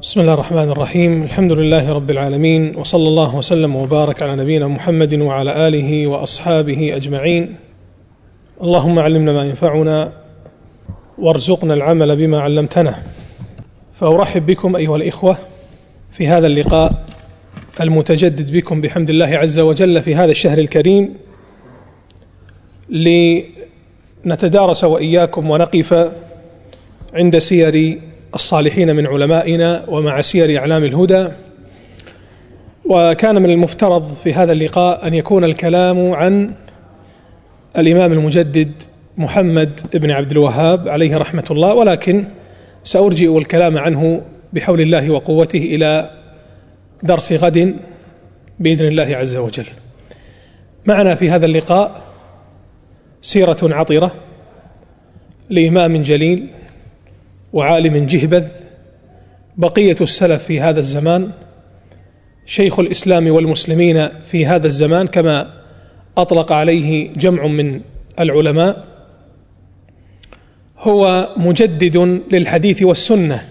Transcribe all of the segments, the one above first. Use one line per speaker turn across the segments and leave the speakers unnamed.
بسم الله الرحمن الرحيم. الحمد لله رب العالمين، وصلى الله وسلم وبارك على نبينا محمد وعلى آله وأصحابه أجمعين. اللهم علمنا ما ينفعنا وارزقنا العمل بما علمتنا. فأرحب بكم أيها الإخوة في هذا اللقاء المتجدد بكم بحمد الله عز وجل في هذا الشهر الكريم، لنتدارس وإياكم ونقف عند سير الصالحين من علمائنا ومع سير أعلام الهدى. وكان من المفترض في هذا اللقاء أن يكون الكلام عن الإمام المجدد محمد بن عبد الوهاب عليه رحمة الله، ولكن سأرجئ الكلام عنه بحول الله وقوته إلى درس غد بإذن الله عز وجل. معنا في هذا اللقاء سيرة عطرة لإمام جليل وعالم جهبذ، بقية السلف في هذا الزمان، شيخ الإسلام والمسلمين في هذا الزمان كما أطلق عليه جمع من العلماء. هو مجدد للحديث والسنة،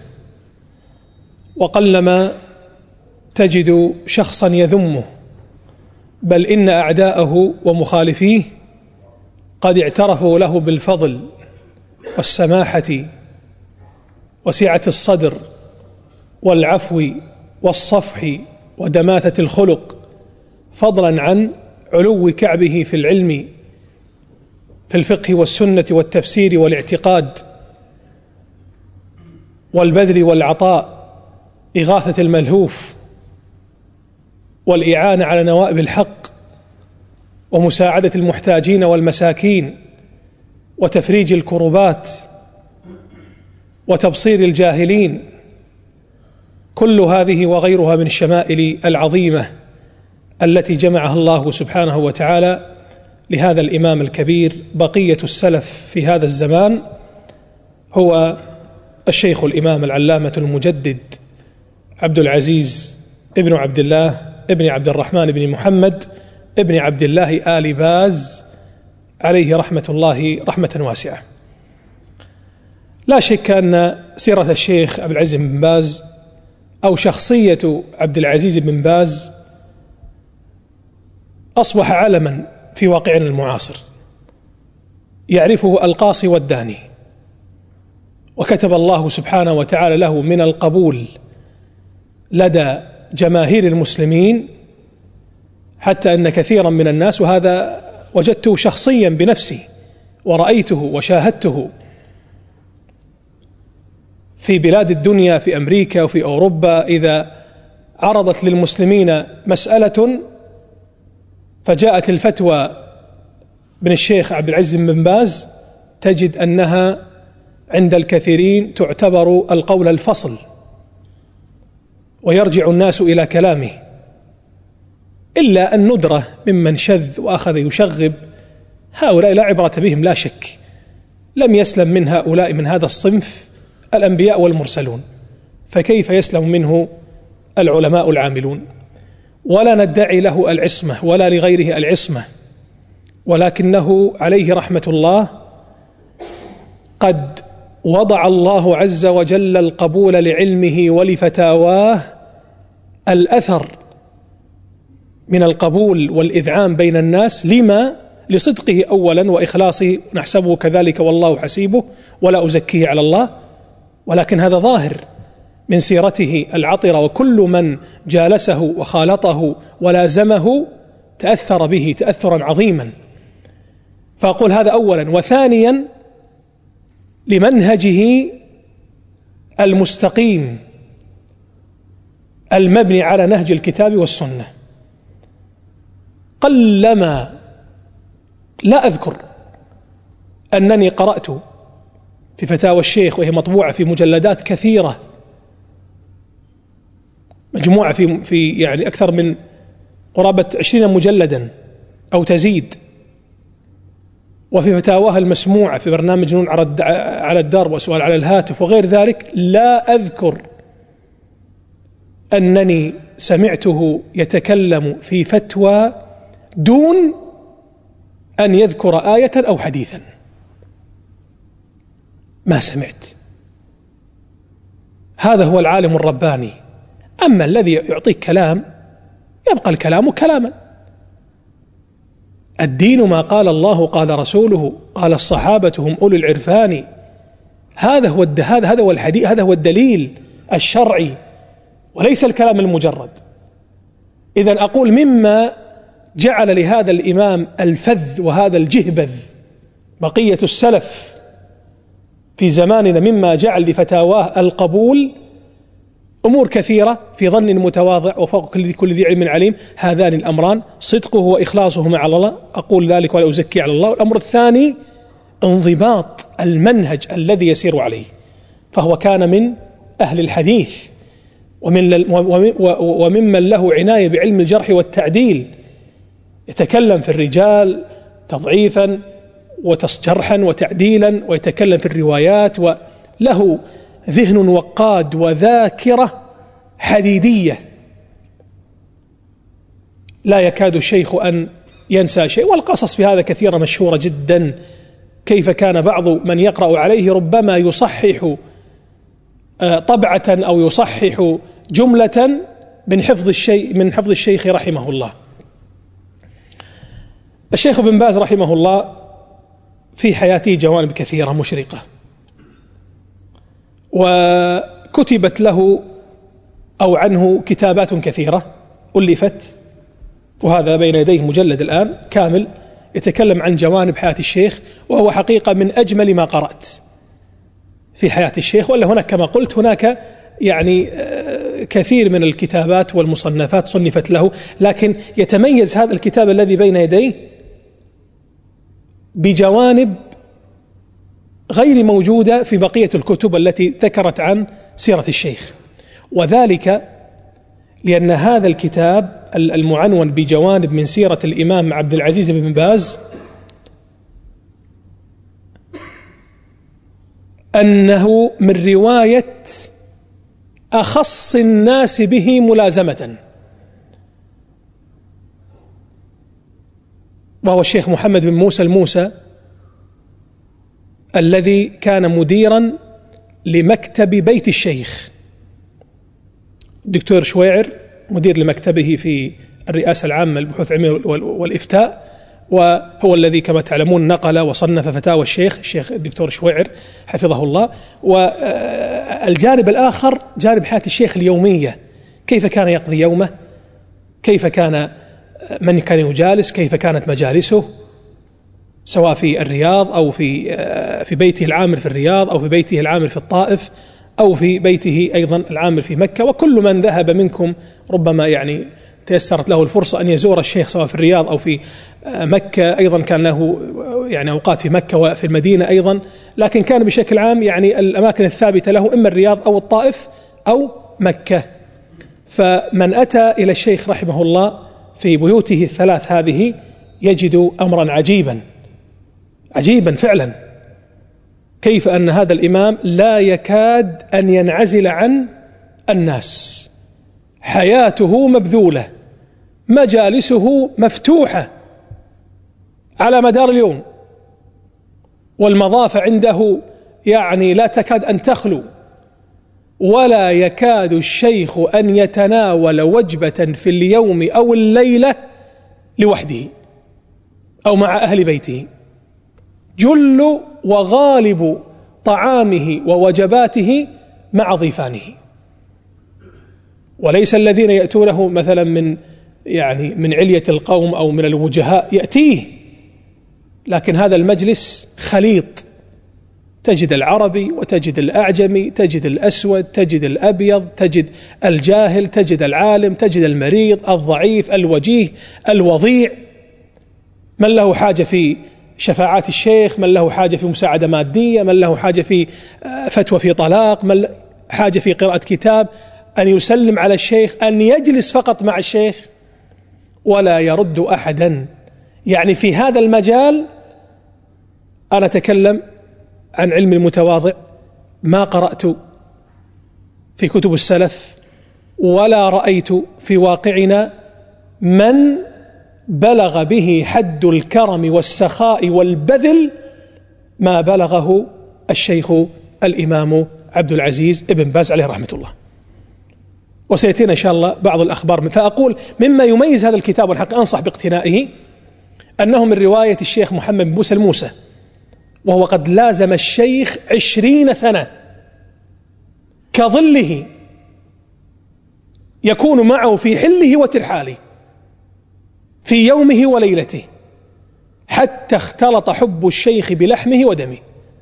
وقلما تجد شخصا يذمه، بل إن أعداءه ومخالفيه قد اعترفوا له بالفضل والسماحة وسعة الصدر والعفو والصفح ودماثة الخلق، فضلا عن علو كعبه في العلم في الفقه والسنة والتفسير والاعتقاد والبذل والعطاء، إغاثة الملهوف والإعانة على نوائب الحق ومساعدة المحتاجين والمساكين وتفريج الكربات وتبصير الجاهلين. كل هذه وغيرها من الشمائل العظيمة التي جمعها الله سبحانه وتعالى لهذا الإمام الكبير، بقية السلف في هذا الزمان، هو الشيخ الإمام العلامة المجدد عبد العزيز ابن عبد الله ابن عبد الرحمن بن محمد ابن عبد الله آل باز عليه رحمة الله رحمة واسعة. لا شك أن سيرة الشيخ عبد العزيز بن باز أو شخصية عبد العزيز بن باز أصبح علما في واقعنا المعاصر، يعرفه القاصي والداني، وكتب الله سبحانه وتعالى له من القبول لدى جماهير المسلمين، حتى أن كثيرا من الناس، وهذا وجدته شخصيا بنفسي ورأيته وشاهدته في بلاد الدنيا في أمريكا وفي أوروبا، إذا عرضت للمسلمين مسألة فجاءت الفتوى من الشيخ عبد العزيز بن باز، تجد أنها عند الكثيرين تعتبر القول الفصل، ويرجع الناس إلى كلامه، إلا أن ندرة ممن شذ وأخذ يشغب، هؤلاء لا عبرة بهم لا شك، لم يسلم من هؤلاء من هذا الصنف الأنبياء والمرسلون، فكيف يسلم منه العلماء العاملون؟ ولا ندعي له العصمة ولا لغيره العصمة، ولكنه عليه رحمة الله قد وضع الله عز وجل القبول لعلمه ولفتاواه، الأثر من القبول والإذعان بين الناس لصدقه أولا وإخلاصه، نحسبه كذلك والله حسيبه ولا أزكيه على الله، ولكن هذا ظاهر من سيرته العطرة، وكل من جالسه وخالطه ولازمه تأثر به تأثرا عظيما. فأقول هذا أولا. وثانيا لمنهجه المستقيم المبني على نهج الكتاب والسنة. قلما لا أذكر أنني قرأت في فتاوى الشيخ، وهي مطبوعة في مجلدات كثيرة، مجموعة في يعني أكثر من قرابة 20 مجلدا أو تزيد، وفي فتاواها المسموعة في برنامج نون على الدار وسؤال على الهاتف وغير ذلك، لا أذكر أنني سمعته يتكلم في فتوى دون أن يذكر آية أو حديثا، ما سمعت. هذا هو العالم الرباني. أما الذي يعطيك كلام يبقى الكلام كلاما. الدين ما قال الله قال رسوله قال الصحابة هم أولو العرفان. هذا هو الحديث، هذا هو الدليل الشرعي وليس الكلام المجرد. إذن أقول مما جعل لهذا الإمام الفذ وهذا الجهبذ بقية السلف في زماننا، مما جعل لفتاواه القبول أمور كثيرة في ظن متواضع وفوق كل ذي علم عليم. هذان الأمران صدقه وإخلاصه مع الله، أقول ذلك ولا أزكي على الله. والأمر الثاني انضباط المنهج الذي يسير عليه، فهو كان من أهل الحديث وممن له عناية بعلم الجرح والتعديل، يتكلم في الرجال تضعيفا وجرحا وتعديلا، ويتكلم في الروايات، وله ذهن وقاد وذاكرة حديدية لا يكاد الشيخ أن ينسى شيء. والقصص في هذا كثيرة مشهورة جدا، كيف كان بعض من يقرأ عليه ربما يصحح طبعة أو يصحح جملة من حفظ الشيخ رحمه الله. الشيخ ابن باز رحمه الله في حياته جوانب كثيرة مشرقة، وكتبت له أو عنه كتابات كثيرة ألفت، وهذا بين يديه مجلد الآن كامل يتكلم عن جوانب حياة الشيخ، وهو حقيقة من أجمل ما قرأت في حياة الشيخ. ولا هناك كما قلت هناك يعني كثير من الكتابات والمصنفات صنفت له، لكن يتميز هذا الكتاب الذي بين يديه بجوانب غير موجودة في بقية الكتب التي ذكرت عن سيرة الشيخ، وذلك لأن هذا الكتاب المعنون بجوانب من سيرة الإمام عبد العزيز بن باز أنه من رواية أخص الناس به ملازمة، وهو الشيخ محمد بن موسى الموسى الذي كان مديرا لمكتب بيت الشيخ. الدكتور شويعر مدير لمكتبه في الرئاسة العامة للبحوث العلمية والإفتاء، وهو الذي كما تعلمون نقل وصنف فتاوى الشيخ الدكتور شويعر حفظه الله. والجانب الآخر جانب حياة الشيخ اليومية، كيف كان يقضي يومه، كيف كان من كان يجالس، كيف كانت مجالسه سواء في الرياض أو في بيته العامر في الرياض، أو في بيته العامر في الطائف، أو في بيته أيضا العامر في مكة. وكل من ذهب منكم ربما يعني تيسرت له الفرصة أن يزور الشيخ سواء في الرياض أو في مكة، أيضا كان له يعني أوقات في مكة وفي المدينة أيضا، لكن كان بشكل عام يعني الأماكن الثابتة له إما الرياض أو الطائف أو مكة. فمن أتى إلى الشيخ رحمه الله في بيوته الثلاث هذه يجد أمرا عجيبا فعلا، كيف أن هذا الإمام لا يكاد أن ينعزل عن الناس، حياته مبذولة، مجالسه مفتوحة على مدار اليوم، والمضافة عنده يعني لا تكاد أن تخلو، ولا يكاد الشيخ أن يتناول وجبة في اليوم أو الليلة لوحده أو مع أهل بيته. جل وغالب طعامه ووجباته مع ضيفانه، وليس الذين يأتونه مثلا من علية القوم أو من الوجهاء يأتيه، لكن هذا المجلس خليط، تجد العربي وتجد الأعجمي، تجد الأسود، تجد الأبيض، تجد الجاهل، تجد العالم، تجد المريض، الضعيف، الوجيه، الوضيع، من له حاجة في شفاعات الشيخ، من له حاجة في مساعدة مادية، من له حاجة في فتوى في طلاق، من حاجة في قراءة كتاب، أن يسلم على الشيخ، أن يجلس فقط مع الشيخ ولا يرد أحدا. يعني في هذا المجال أنا أتكلم عن علم المتواضع، ما قرأت في كتب السلف ولا رأيت في واقعنا من بلغ به حد الكرم والسخاء والبذل ما بلغه الشيخ الإمام عبد العزيز ابن باز عليه رحمة الله. وسيأتينا إن شاء الله بعض الأخبار. فأقول مما يميز هذا الكتاب والحق أنصح باقتنائه أنه من رواية الشيخ محمد بن موسى الموسى، وهو قد لازم الشيخ 20 سنة كظله يكون معه في حله وترحاله في يومه وليلته، حتى اختلط حب الشيخ بلحمه ودمه.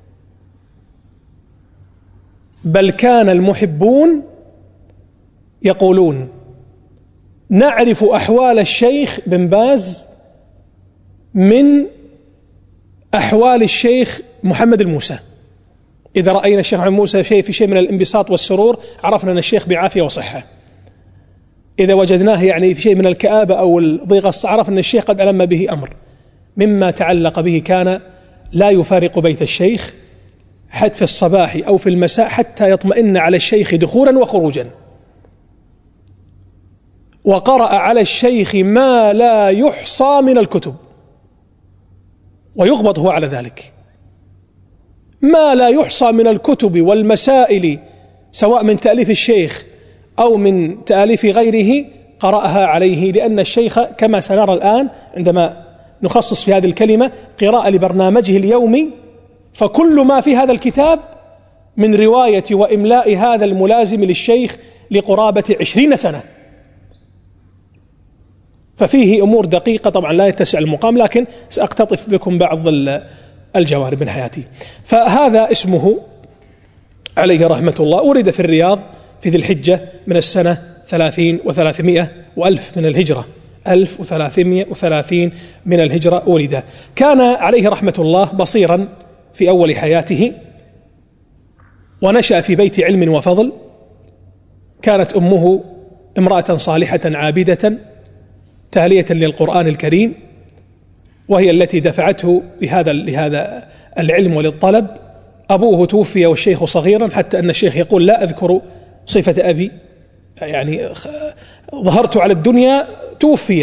بل كان المحبون يقولون نعرف أحوال الشيخ بن باز من أحوال الشيخ محمد الموسى. إذا رأينا الشيخ محمد موسى في شيء من الانبساط والسرور عرفنا أن الشيخ بعافية وصحة. إذا وجدناه يعني في شيء من الكآبة أو الضيق عرفنا أن الشيخ قد ألم به أمر. مما تعلق به كان لا يفارق بيت الشيخ حتى في الصباح أو في المساء حتى يطمئن على الشيخ دخولا وخروجا، وقرأ على الشيخ ما لا يحصى من الكتب، ويغبط هو على ذلك، ما لا يحصى من الكتب والمسائل سواء من تأليف الشيخ أو من تأليف غيره قرأها عليه، لأن الشيخ كما سنرى الآن عندما نخصص في هذه الكلمة قراءة لبرنامجه اليومي، فكل ما في هذا الكتاب من رواية وإملاء هذا الملازم للشيخ لقرابة 20 سنة. ففيه أمور دقيقة طبعا لا يتسع المقام، لكن سأقتطف بكم بعض الجوانب من حياتي. فهذا اسمه عليه رحمة الله، ولد في الرياض في ذي الحجة من السنة 30 و300 وألف من الهجرة، 1330 من الهجرة ولد. كان عليه رحمة الله بصيرا في أول حياته، ونشأ في بيت علم وفضل. كانت أمه امرأة صالحة عابدة تالية للقرآن الكريم، وهي التي دفعته لهذا العلم وللطلب. أبوه توفي والشيخ صغيرا، حتى أن الشيخ يقول لا أذكر صفة أبي، يعني ظهرت على الدنيا توفي،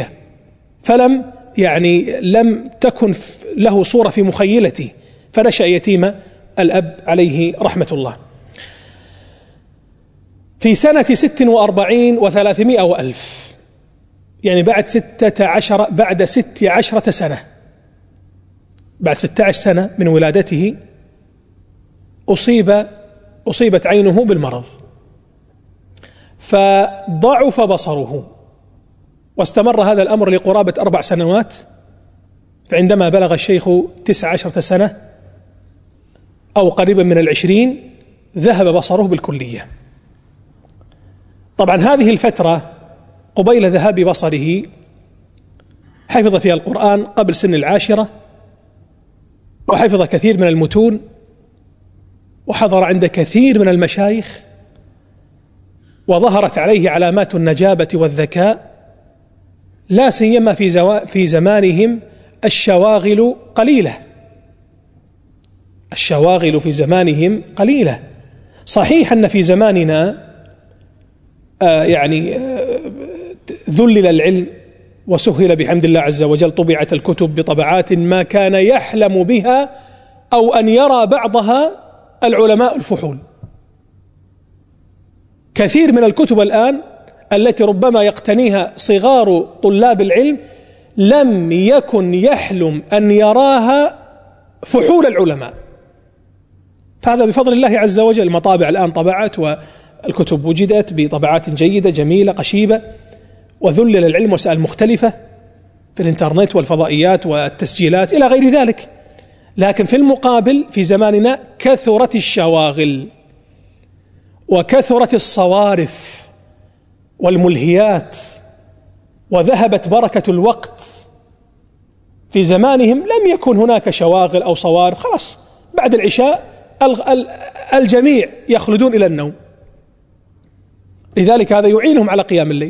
لم تكن له صورة في مخيلتي، فنشأ يتيم الأب عليه رحمة الله. في سنة 46 و300 وألف، يعني بعد 16 سنة، بعد 16 سنة من ولادته أصيبت عينه بالمرض، فضعف بصره، واستمر هذا الأمر لقرابة 4 سنوات. فعندما بلغ الشيخ 19 سنة أو قريبا من 20 ذهب بصره بالكلية. طبعا هذه الفترة قبيل ذهاب بصره حفظ فيها القرآن قبل سن 10، وحفظ كثير من المتون، وحضر عند كثير من المشايخ، وظهرت عليه علامات النجابة والذكاء، لا سيما في زمانهم الشواغل قليلة. الشواغل في زمانهم قليلة. صحيح أن في زماننا ذلل العلم وسهل بحمد الله عز وجل، طبعت الكتب بطبعات ما كان يحلم بها أو أن يرى بعضها العلماء الفحول. كثير من الكتب الآن التي ربما يقتنيها صغار طلاب العلم لم يكن يحلم أن يراها فحول العلماء. فهذا بفضل الله عز وجل. المطابع الآن طبعت والكتب وجدت بطبعات جيدة جميلة قشيبة، وذلل العلم وسائل مختلفة في الإنترنت والفضائيات والتسجيلات إلى غير ذلك. لكن في المقابل في زماننا كثرت الشواغل وكثرت الصوارف والملهيات، وذهبت بركة الوقت. في زمانهم لم يكن هناك شواغل أو صوارف، خلاص بعد العشاء الجميع يخلدون إلى النوم، لذلك هذا يعينهم على قيام الليل.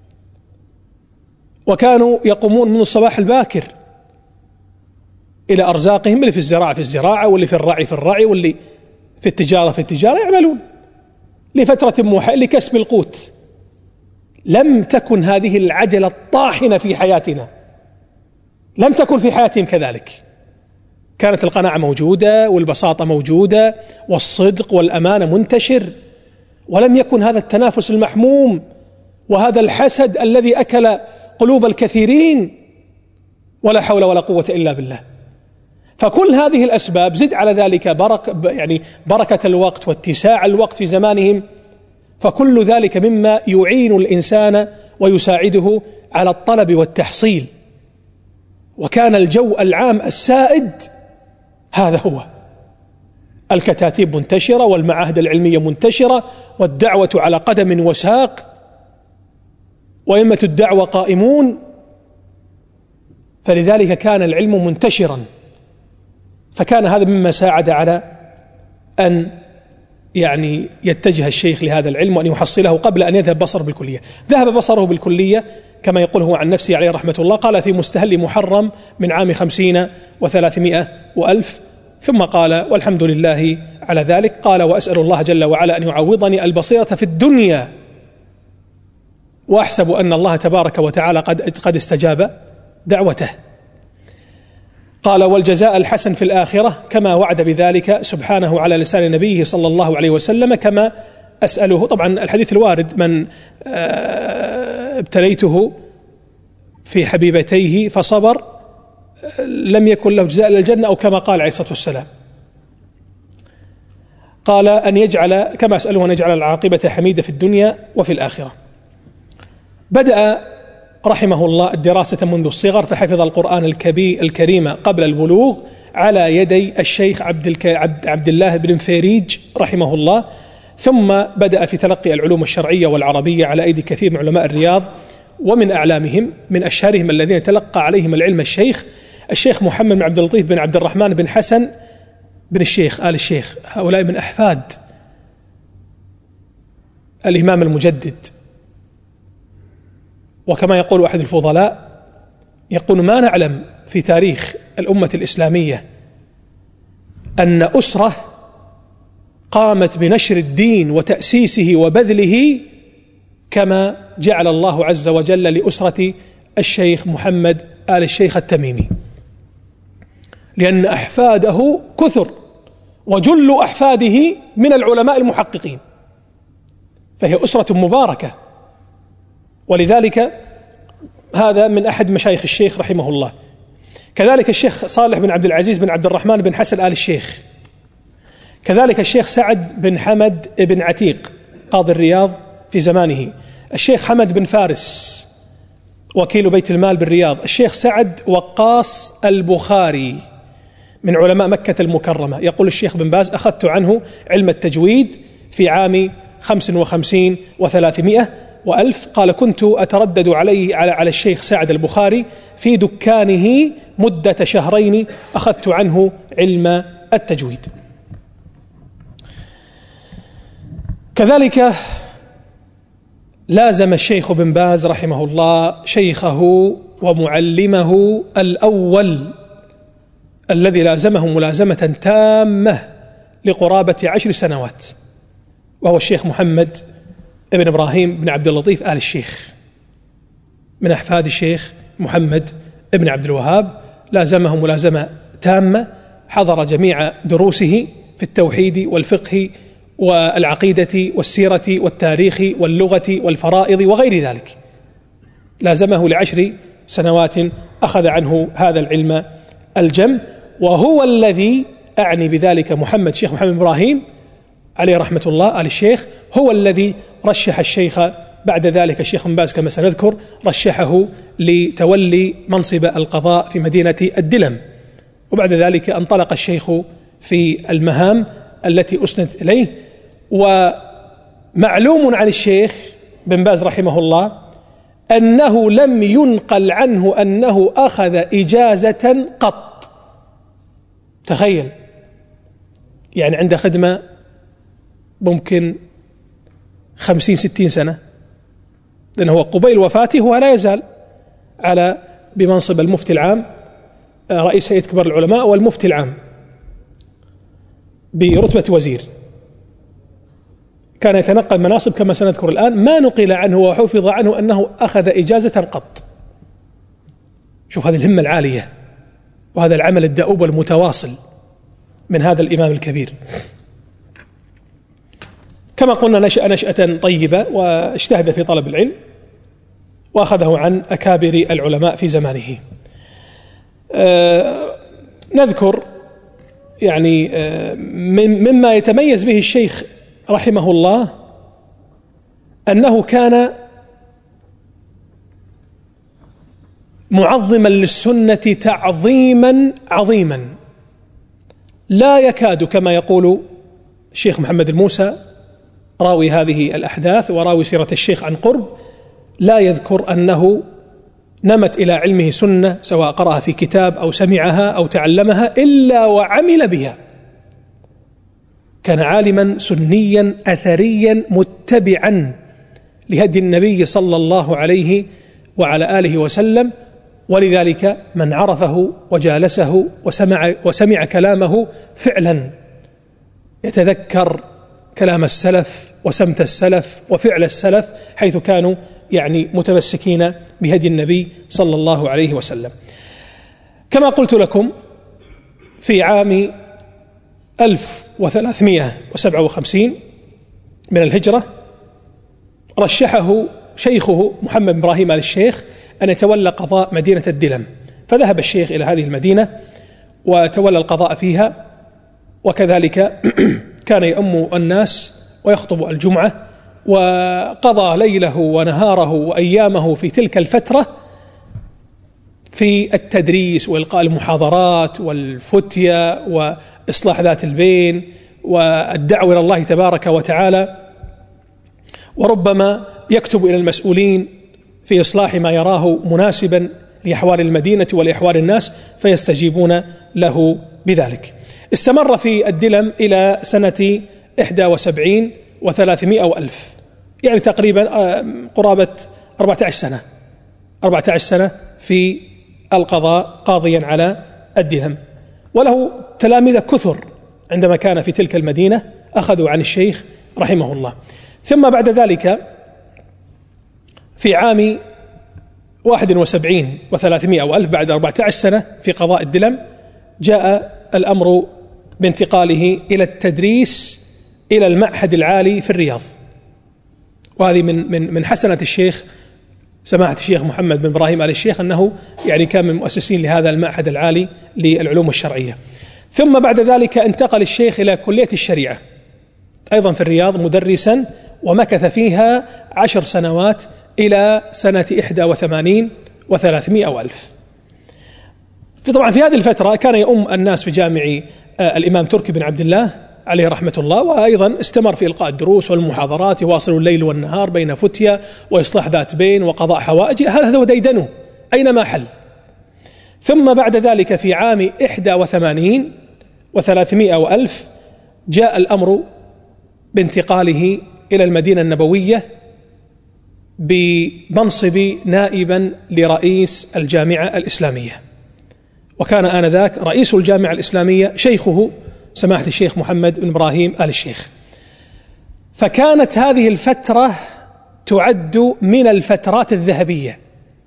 وكانوا يقومون من الصباح الباكر إلى أرزاقهم، اللي في الزراعة في الزراعة، واللي في الرعي في الرعي، واللي في التجارة في التجارة، يعملون لفترة لكسب القوت. لم تكن هذه العجلة الطاحنة في حياتنا، لم تكن في حياتهم كذلك. كانت القناعة موجودة والبساطة موجودة والصدق والأمانة منتشر، ولم يكن هذا التنافس المحموم وهذا الحسد الذي أكل قلوب الكثيرين، ولا حول ولا قوة إلا بالله. فكل هذه الأسباب زد على ذلك بركة الوقت واتساع الوقت في زمانهم، فكل ذلك مما يعين الإنسان ويساعده على الطلب والتحصيل. وكان الجو العام السائد هذا هو، الكتاتيب منتشرة والمعاهد العلمية منتشرة والدعوة على قدم وساق وأئمة الدعوة قائمون، فلذلك كان العلم منتشرا. فكان هذا مما ساعد على أن يتجه الشيخ لهذا العلم وأن يحصله قبل أن يذهب بصره بالكلية. ذهب بصره بالكلية كما يقول هو عن نفسه عليه رحمة الله، قال في مستهل محرم من عام 50 و300 وألف، ثم قال والحمد لله على ذلك. قال وأسأل الله جل وعلا أن يعوضني البصيرة في الدنيا، وأحسب أن الله تبارك وتعالى قد استجاب دعوته. قال والجزاء الحسن في الآخرة كما وعد بذلك سبحانه على لسان نبيه صلى الله عليه وسلم، كما أسأله. طبعا الحديث الوارد من ابتليته في حبيبتيه فصبر لم يكن له جزاء إلى الجنة، أو كما قال عليه الصلاة والسلام. قال أن يجعل كما أسأله أن يجعل العاقبة حميدة في الدنيا وفي الآخرة. بدأ رحمه الله الدراسة منذ الصغر، فحفظ القرآن الكريم قبل البلوغ على يدي الشيخ عبد الله بن فيريج رحمه الله، ثم بدأ في تلقي العلوم الشرعية والعربية على أيدي كثير من علماء الرياض، ومن أعلامهم من أشهرهم الذين تلقى عليهم العلم الشيخ محمد بن عبد اللطيف بن عبد الرحمن بن حسن بن الشيخ آل الشيخ، هؤلاء من أحفاد الإمام المجدد. وكما يقول أحد الفضلاء، يقول ما نعلم في تاريخ الأمة الإسلامية أن أسرة قامت بنشر الدين وتأسيسه وبذله كما جعل الله عز وجل لأسرة الشيخ محمد آل الشيخ التميمي، لأن أحفاده كثر، وجل أحفاده من العلماء المحققين، فهي أسرة مباركة. ولذلك هذا من أحد مشايخ الشيخ رحمه الله. كذلك الشيخ صالح بن عبد العزيز بن عبد الرحمن بن حسن آل الشيخ، كذلك الشيخ سعد بن حمد بن عتيق قاضي الرياض في زمانه، الشيخ حمد بن فارس وكيل بيت المال بالرياض، الشيخ سعد وقاص البخاري من علماء مكة المكرمة. يقول الشيخ بن باز أخذت عنه علم التجويد في عام 55 و300 وألف. قال كنت أتردد على الشيخ سعد البخاري في دكانه مدة شهرين أخذت عنه علم التجويد. كذلك لازم الشيخ بن باز رحمه الله شيخه ومعلمه الأول الذي لازمه ملازمة تامة لقرابة 10 سنوات، وهو الشيخ محمد ابن إبراهيم بن عبد اللطيف آل الشيخ، من أحفاد الشيخ محمد ابن عبد الوهاب. لازمه ملازمة تامة، حضر جميع دروسه في التوحيد والفقه والعقيدة والسيرة والتاريخ واللغة والفرائض وغير ذلك. لازمه ل10 سنوات، أخذ عنه هذا العلم الجم، وهو الذي أعني بذلك الشيخ محمد إبراهيم عليه رحمة الله آل الشيخ، هو الذي رشح الشيخ بعد ذلك الشيخ بن باز كما سنذكر، رشحه لتولي منصب القضاء في مدينة الدلم. وبعد ذلك انطلق الشيخ في المهام التي أسندت إليه. ومعلوم عن الشيخ بن باز رحمه الله أنه لم ينقل عنه أنه أخذ إجازة قط. تخيل، يعني عنده خدمة ممكن 50-60 سنة، لأنه قبيل وفاته هو لا يزال بمنصب المفتي العام، رئيس هيئة كبار العلماء والمفتي العام برتبة وزير، كان يتنقل مناصب كما سنذكر الآن. ما نقل عنه وحفظ عنه أنه أخذ إجازة قط. شوف هذه الهمة العالية وهذا العمل الدؤوب والمتواصل من هذا الإمام الكبير. كما قلنا نشأ نشأة طيبة واجتهد في طلب العلم وأخذه عن أكابر العلماء في زمانه. نذكر يعني مما يتميز به الشيخ رحمه الله أنه كان معظما للسنة تعظيما عظيما، لا يكاد كما يقول الشيخ محمد الموسى راوي هذه الأحداث وراوي سيرة الشيخ عن قرب، لا يذكر أنه نمت إلى علمه سنة سواء قرأها في كتاب أو سمعها أو تعلمها إلا وعمل بها. كان عالما سنيا أثريا متبعا لهدي النبي صلى الله عليه وعلى آله وسلم، ولذلك من عرفه وجالسه وسمع كلامه فعلا يتذكر كلام السلف وسمت السلف وفعل السلف، حيث كانوا يعني متمسكين بهدي النبي صلى الله عليه وسلم. كما قلت لكم في عام 1357 من الهجرة رشحه شيخه محمد بن إبراهيم آل الشيخ أن يتولى قضاء مدينة الدلم، فذهب الشيخ إلى هذه المدينة وتولى القضاء فيها، وكذلك كان يؤم الناس ويخطب الجمعة، وقضى ليله ونهاره وأيامه في تلك الفترة في التدريس وإلقاء المحاضرات والفتية وإصلاح ذات البين والدعوة إلى الله تبارك وتعالى، وربما يكتب إلى المسؤولين في إصلاح ما يراه مناسبا لأحوال المدينة ولأحوال الناس فيستجيبون له بذلك. استمر في الدلم إلى سنة 71 و300 وألف، يعني تقريبا قرابة 14 سنة في القضاء قاضيا على الدلم، وله تلاميذ كثر عندما كان في تلك المدينة أخذوا عن الشيخ رحمه الله. ثم بعد ذلك في عام 71 و300 وألف بعد 14 سنة في قضاء الدلم جاء الأمر بانتقاله إلى التدريس إلى المعهد العالي في الرياض، وهذه من حسنة الشيخ سماحة الشيخ محمد بن إبراهيم آل الشيخ أنه يعني كان من مؤسسين لهذا المعهد العالي للعلوم الشرعية. ثم بعد ذلك انتقل الشيخ إلى كلية الشريعة أيضا في الرياض مدرسا، ومكث فيها 10 سنوات إلى سنة 81 و300 وألف. طبعا في هذه الفترة كان يؤم الناس في جامع الإمام تركي بن عبد الله عليه رحمة الله، وأيضا استمر في إلقاء الدروس والمحاضرات، يواصل الليل والنهار بين فتية وإصلاح ذات بين وقضاء حوائج، هذا هو ديدنه أينما حل. ثم بعد ذلك في عام 81 و300 وألف جاء الأمر بانتقاله إلى المدينة النبوية بمنصب نائبا لرئيس الجامعة الإسلامية، وكان آنذاك رئيس الجامعة الإسلامية شيخه سماحة الشيخ محمد بن إبراهيم آل الشيخ. فكانت هذه الفترة تعد من الفترات الذهبية،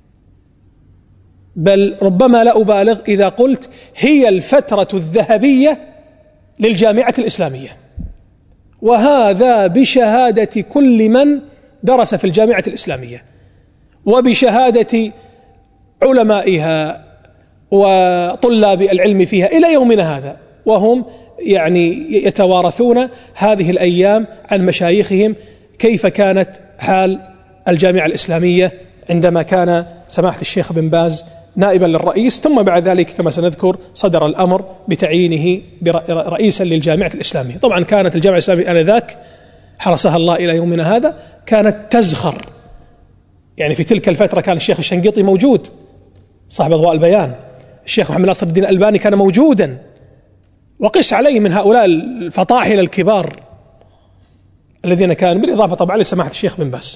بل ربما لا أبالغ إذا قلت هي الفترة الذهبية للجامعة الإسلامية، وهذا بشهادة كل من درس في الجامعة الإسلامية وبشهادة علمائها وطلاب العلم فيها إلى يومنا هذا، وهم يعني يتوارثون هذه الأيام عن مشايخهم كيف كانت حال الجامعة الإسلامية عندما كان سماحة الشيخ بن باز نائبا للرئيس. ثم بعد ذلك كما سنذكر صدر الأمر بتعيينه رئيسا للجامعة الإسلامية. طبعا كانت الجامعة الإسلامية آنذاك حرسها الله إلى يومنا هذا كانت تزخر، يعني في تلك الفترة كان الشيخ الشنقيطي موجود صاحب أضواء البيان، الشيخ محمد ناصر الدين الألباني كان موجودا، وقس عليه من هؤلاء الفطاحل الكبار الذين كانوا، بالإضافة طبعا لسماحة الشيخ بن باز.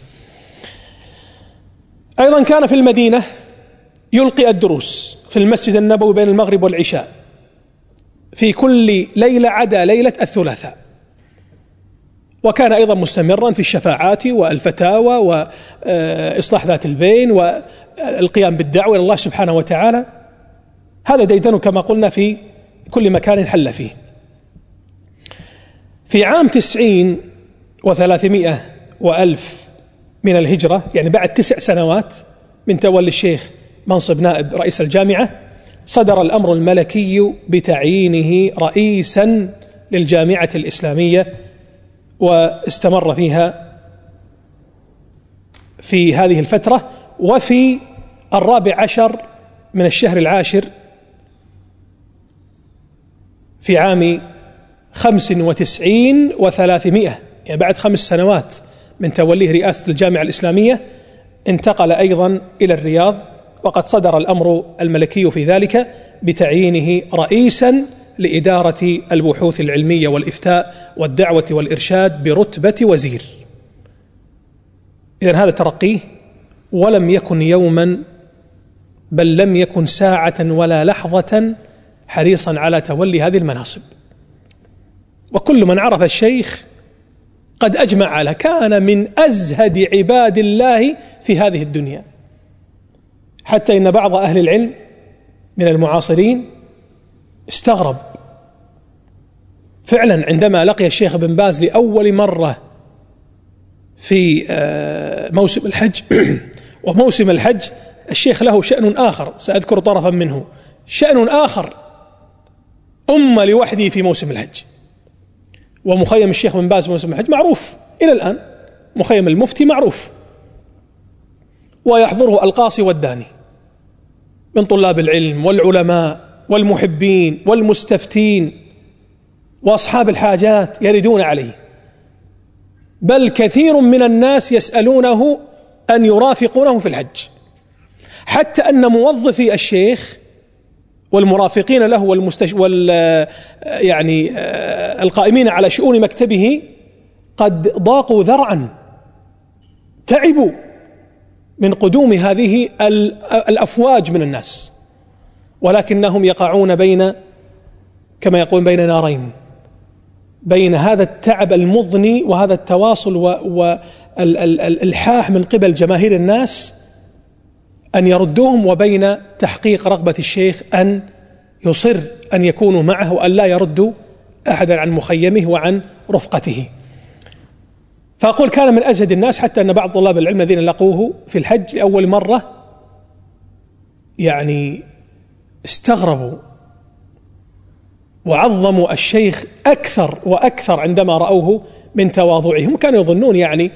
أيضا كان في المدينة يلقي الدروس في المسجد النبوي بين المغرب والعشاء في كل ليلة عدا ليلة الثلاثاء، وكان أيضا مستمرا في الشفاعات والفتاوى وإصلاح ذات البين والقيام بالدعوة إلى الله سبحانه وتعالى. هذا ديدن كما قلنا في كل مكان حل فيه. في عام 90 و300 وألف من الهجرة، يعني بعد 9 سنوات من تولي الشيخ منصب نائب رئيس الجامعة، صدر الأمر الملكي بتعيينه رئيسا للجامعة الإسلامية، واستمر فيها في هذه الفترة. وفي 14 من الشهر العاشر في عام 95 و300، يعني بعد 5 سنوات من توليه رئاسة الجامعة الإسلامية، انتقل أيضا إلى الرياض، وقد صدر الأمر الملكي في ذلك بتعيينه رئيسا لإدارة البحوث العلمية والإفتاء والدعوة والإرشاد برتبة وزير. إذن هذا ترقيه، ولم يكن يوما بل لم يكن ساعة ولا لحظة حريصا على تولي هذه المناصب. وكل من عرف الشيخ قد أجمع على كان من أزهد عباد الله في هذه الدنيا، حتى إن بعض أهل العلم من المعاصرين استغرب فعلا عندما لقي الشيخ بن باز لأول مرة في موسم الحج. وموسم الحج الشيخ له شأن آخر سأذكر طرفا منه، شأن آخر لوحده في موسم الحج. ومخيم الشيخ بن باز في موسم الحج معروف إلى الآن، مخيم المفتي معروف، ويحضره القاصي والداني من طلاب العلم والعلماء والمحبين والمستفتين وأصحاب الحاجات يردون عليه، بل كثير من الناس يسألونه أن يرافقونه في الحج، حتى أن موظفي الشيخ والمرافقين له القائمين على شؤون مكتبه قد ضاقوا ذرعا، تعبوا من قدوم هذه الأفواج من الناس، ولكنهم يقعون بين، كما يقول، بين نارين، بين هذا التعب المضني وهذا التواصل والإلحاح من قبل جماهير الناس أن يردوهم، وبين تحقيق رغبة الشيخ أن يصر أن يكونوا معه وأن لا يردوا أحدا عن مخيمه وعن رفقته. فأقول كان من أزهد الناس، حتى أن بعض طلاب العلم الذين لقوه في الحج لأول مرة يعني استغربوا وعظموا الشيخ أكثر وأكثر عندما رأوه من تواضعهم. كانوا يظنون يعني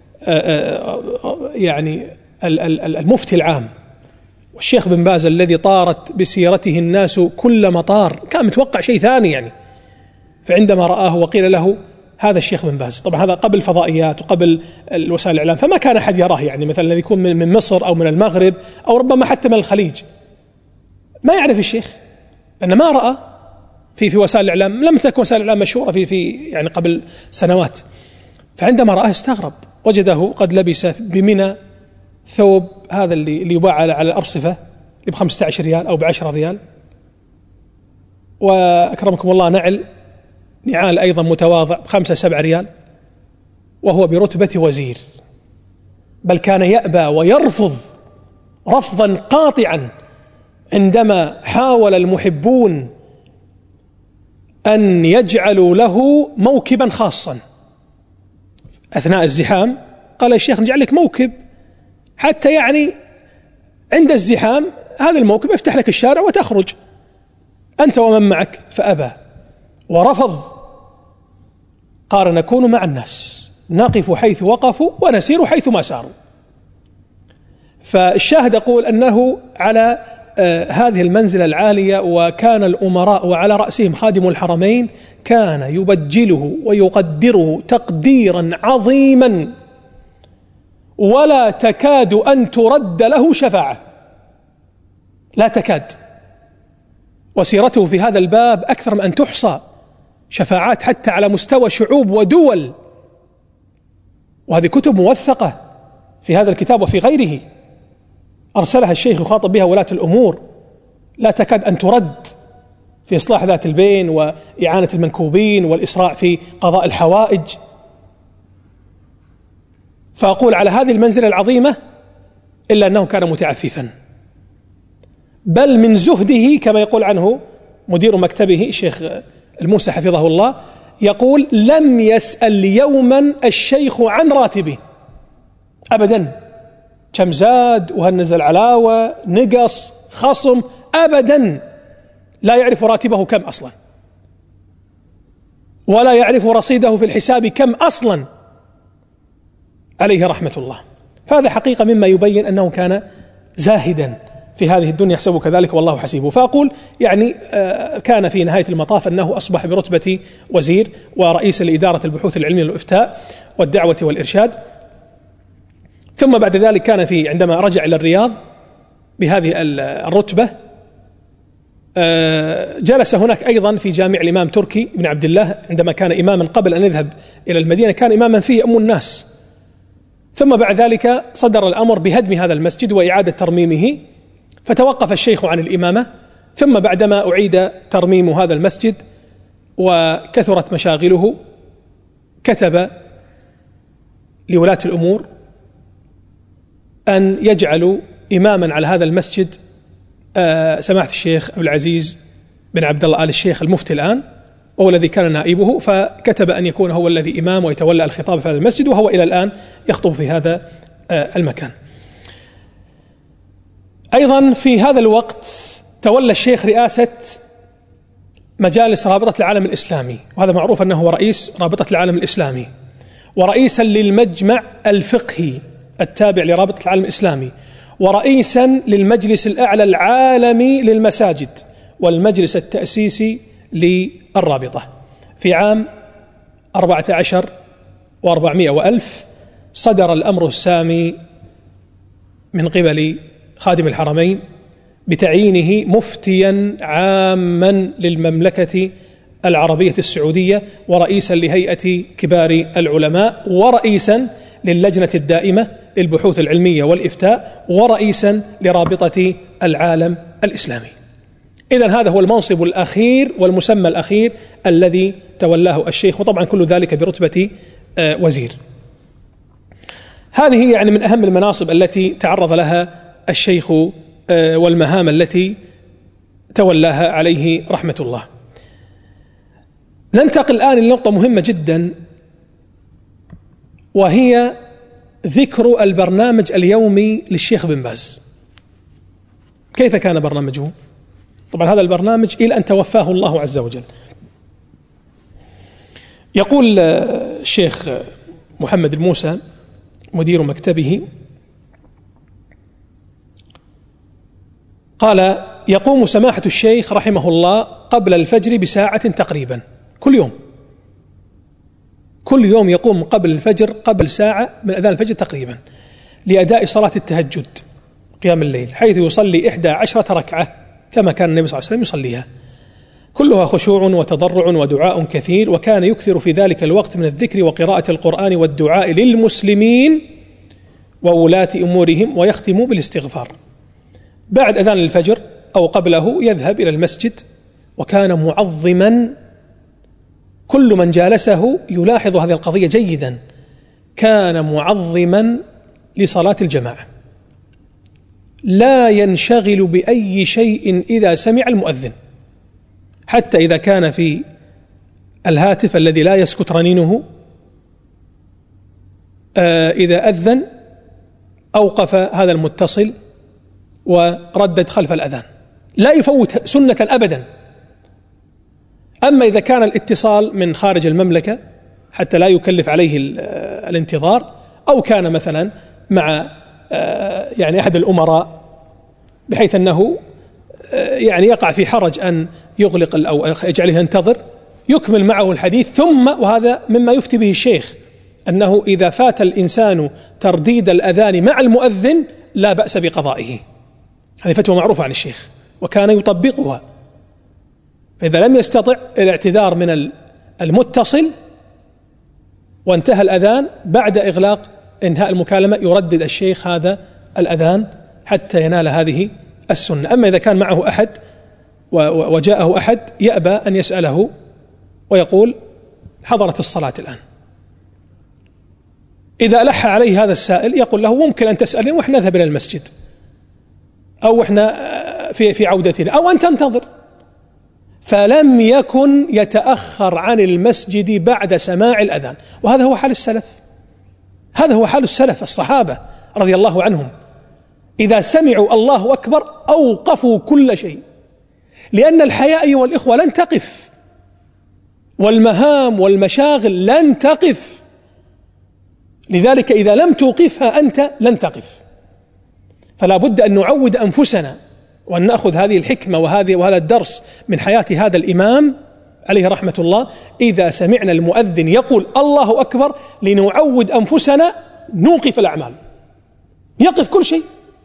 المفتي العام والشيخ بن باز الذي طارت بسيرته الناس كل مطار، كان متوقع شيء ثاني يعني. فعندما رآه وقيل له هذا الشيخ بن باز، طبعا هذا قبل الفضائيات وقبل الوسائل الإعلام، فما كان أحد يراه، يعني مثلا الذي يكون من مصر أو من المغرب أو ربما حتى من الخليج ما يعرف الشيخ، لأن ما رأى في وسائل الإعلام، لم تكن وسائل الإعلام مشهورة في يعني قبل سنوات. فعندما رآه استغرب، وجده قد لبس بمنى ثوب هذا اللي يباع على الأرصفة ب15 ريال أو ب10 ريال، وأكرمكم الله نعال أيضا متواضع ب5-7 ريال، وهو برتبة وزير. بل كان يأبى ويرفض رفضا قاطعا عندما حاول المحبون أن يجعلوا له موكبا خاصا أثناء الزحام. قال الشيخ نجعل لك موكب حتى يعني عند الزحام هذا الموكب يفتح لك الشارع وتخرج أنت ومن معك، فأبى ورفض. قال نكون مع الناس، نقف حيث وقفوا ونسير حيث ما ساروا. فالشاهد أقول أنه على هذه المنزلة العالية، وكان الأمراء وعلى رأسهم خادم الحرمين كان يبجله ويقدره تقديرا عظيما، ولا تكاد أن ترد له شفاعة، لا تكاد. وسيرته في هذا الباب أكثر من أن تحصى، شفاعات حتى على مستوى شعوب ودول، وهذه كتب موثقة في هذا الكتاب وفي غيره أرسلها الشيخ يخاطب بها ولاة الأمور، لا تكاد أن ترد في إصلاح ذات البين وإعانة المنكوبين والإسراع في قضاء الحوائج. فأقول على هذه المنزلة العظيمة إلا أنه كان متعففا، بل من زهده كما يقول عنه مدير مكتبه الشيخ الموسى حفظه الله، يقول: لم يسأل يوما الشيخ عن راتبه أبدا، كم زاد وهل نزل علاوة نقص خصم، أبدا لا يعرف راتبه كم أصلا، ولا يعرف رصيده في الحساب كم أصلا، عليه رحمة الله. فهذا حقيقة مما يبين أنه كان زاهدا في هذه الدنيا، يحسب كذلك والله حسيبه. فأقول يعني كان في نهاية المطاف أنه أصبح برتبة وزير ورئيس لإدارة البحوث العلمية والإفتاء والدعوة والإرشاد. ثم بعد ذلك كان عندما رجع إلى الرياض بهذه الرتبة جلس هناك أيضا في جامع الإمام تركي بن عبد الله، عندما كان إماما قبل أن يذهب إلى المدينة كان إماما فيه أم الناس. ثم بعد ذلك صدر الأمر بهدم هذا المسجد وإعادة ترميمه، فتوقف الشيخ عن الإمامة. ثم بعدما أعيد ترميم هذا المسجد وكثرت مشاغله كتب لولاة الأمور أن يجعلوا إماما على هذا المسجد سماحة الشيخ عبد العزيز بن عبد الله آل الشيخ المفتي الآن، وهو الذي كان نائبه، فكتب أن يكون هو الذي إمام ويتولى الخطاب في هذا المسجد، وهو إلى الآن يخطب في هذا المكان. أيضا في هذا الوقت تولى الشيخ رئاسة مجالس رابطة العالم الإسلامي، وهذا معروف أنه هو رئيس رابطة العالم الإسلامي، ورئيسا للمجمع الفقهي التابع لرابطة العالم الإسلامي، ورئيسا للمجلس الأعلى العالمي للمساجد والمجلس التأسيسي للرابطة. في عام 14 و400 وألف صدر الأمر السامي من قبل خادم الحرمين بتعيينه مفتيا عاما للمملكة العربية السعودية، ورئيسا لهيئة كبار العلماء، ورئيسا للجنة الدائمة للبحوث العلمية والإفتاء، ورئيسا لرابطة العالم الإسلامي. إذن هذا هو المنصب الأخير والمسمى الأخير الذي تولاه الشيخ، وطبعا كل ذلك برتبة وزير. هذه يعني من أهم المناصب التي تعرض لها الشيخ والمهام التي تولاها عليه رحمة الله. ننتقل الآن إلى نقطة مهمة جدا، وهي ذكر البرنامج اليومي للشيخ بن باز. كيف كان برنامجه؟ طبعا هذا البرنامج إلى أن توفاه الله عز وجل. يقول الشيخ محمد الموسى مدير مكتبه قال: يقوم سماحة الشيخ رحمه الله قبل الفجر بساعة تقريبا كل يوم يقوم قبل الفجر، قبل ساعة من أذان الفجر تقريبا، لأداء صلاة التهجد قيام الليل، حيث يصلي 11 ركعة كما كان النبي صلى الله عليه وسلم يصليها، كلها خشوع وتضرع ودعاء كثير، وكان يكثر في ذلك الوقت من الذكر وقراءة القرآن والدعاء للمسلمين وولاة أمورهم، ويختم بالاستغفار. بعد أذان الفجر أو قبله يذهب إلى المسجد، وكان معظما، كل من جالسه يلاحظ هذه القضية جيدا، كان معظما لصلاة الجماعة، لا ينشغل بأي شيء إذا سمع المؤذن، حتى إذا كان في الهاتف الذي لا يسكت رنينه إذا أذن أوقف هذا المتصل وردد خلف الأذان، لا يفوت سنة أبدا. أما إذا كان الاتصال من خارج المملكة حتى لا يكلف عليه الانتظار، أو كان مثلا مع يعني أحد الأمراء بحيث أنه يعني يقع في حرج أن يغلق أو يجعله ينتظر، يكمل معه الحديث. ثم وهذا مما يفتي به الشيخ، أنه إذا فات الإنسان ترديد الأذان مع المؤذن لا بأس بقضائه، هذه فتوى معروفة عن الشيخ وكان يطبقها. فإذا لم يستطع الاعتذار من المتصل وانتهى الأذان، بعد إغلاق انهاء المكالمة يردد الشيخ هذا الأذان حتى ينال هذه السنة. أما إذا كان معه أحد وجاءه أحد يأبى أن يسأله ويقول حضرت الصلاة الآن، إذا ألح عليه هذا السائل يقول له ممكن أن تسألني وإحنا نذهب إلى المسجد، أو إحنا في عودتنا، أو أن تنتظر. فلم يكن يتأخر عن المسجد بعد سماع الأذان، وهذا هو حال السلف، هذا هو حال السلف الصحابة رضي الله عنهم. إذا سمعوا الله أكبر أوقفوا كل شيء، لأن الحياة أيها الإخوة لن تقف، والمهام والمشاغل لن تقف، لذلك إذا لم توقفها أنت لن تقف. فلا بد أن نعود أنفسنا وأن نأخذ هذه الحكمة وهذا الدرس من حياة هذا الإمام عليه رحمة الله. إذا سمعنا المؤذن يقول الله أكبر لنعود أنفسنا نوقف الأعمال، يقف كل شيء،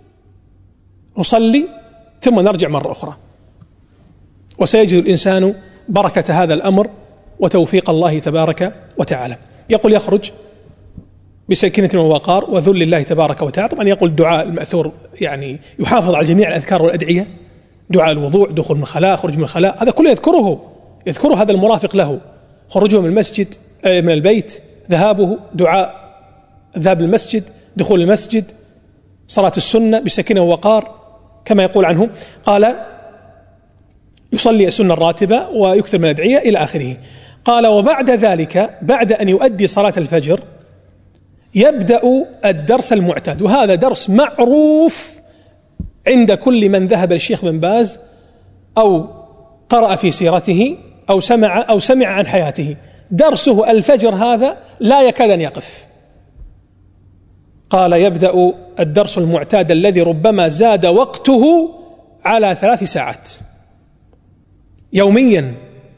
نصلي ثم نرجع مرة أخرى، وسيجد الإنسان بركة هذا الأمر وتوفيق الله تبارك وتعالى. يقول يخرج بسكينة ووقار وذل الله تبارك وتعالى. طبعا يقول الدعاء المأثور يعني يحافظ على جميع الأذكار والأدعية، دعاء الوضوء، دخول من الخلاء، خروج من الخلاء، هذا كله يذكره هذا المرافق له. خروجه من المسجد من البيت، ذهابه، دعاء ذهاب المسجد، دخول المسجد، صلاة السنة بسكينة ووقار كما يقول عنه. قال يصلي السنة الراتبة ويكثر من الأدعية إلى آخره. قال وبعد ذلك بعد أن يؤدي صلاة الفجر يبدأ الدرس المعتاد، وهذا درس معروف عند كل من ذهب للشيخ بن باز أو قرأ في سيرته أو سمع عن حياته. درسه الفجر هذا لا يكاد أن يقف. قال يبدأ الدرس المعتاد الذي ربما زاد وقته على 3 ساعات يوميا،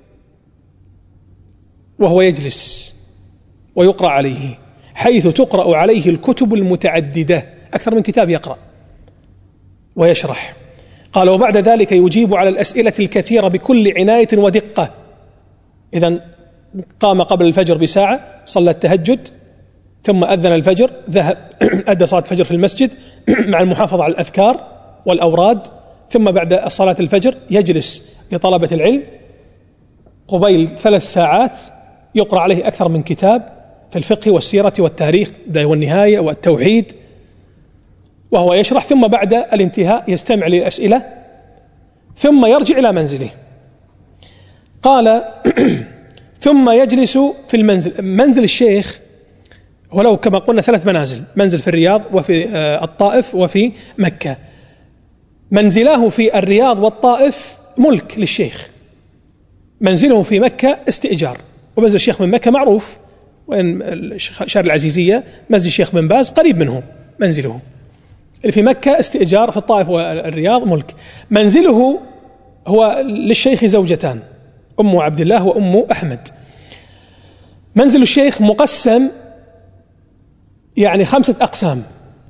وهو يجلس ويقرأ عليه، حيث تقرأ عليه الكتب المتعددة، أكثر من كتاب يقرأ ويشرح. قال وبعد ذلك يجيب على الأسئلة الكثيرة بكل عناية ودقة. إذن قام قبل الفجر بساعة، صلى التهجد، ثم أذن الفجر، ذهب أدى صلاة الفجر في المسجد مع المحافظة على الأذكار والأوراد، ثم بعد صلاة الفجر يجلس لطلبة العلم قبيل 3 ساعات يقرأ عليه أكثر من كتاب في الفقه والسيرة والتاريخ، البداية والنهاية والتوحيد، وهو يشرح. ثم بعد الانتهاء يستمع للأسئلة ثم يرجع إلى منزله. قال ثم يجلس في المنزل. منزل الشيخ ولو كما قلنا 3 منازل، منزل في الرياض وفي الطائف وفي مكة. منزله في الرياض والطائف ملك للشيخ، منزله في مكة استئجار، ومنزل الشيخ من مكة معروف، وإن شارع العزيزية مسجد الشيخ بن باز قريب منه منزله. اللي في مكة استئجار، في الطائف والرياض ملك. منزله هو للشيخ زوجتان، أم عبد الله وأم أحمد. منزل الشيخ مقسم يعني 5 أقسام.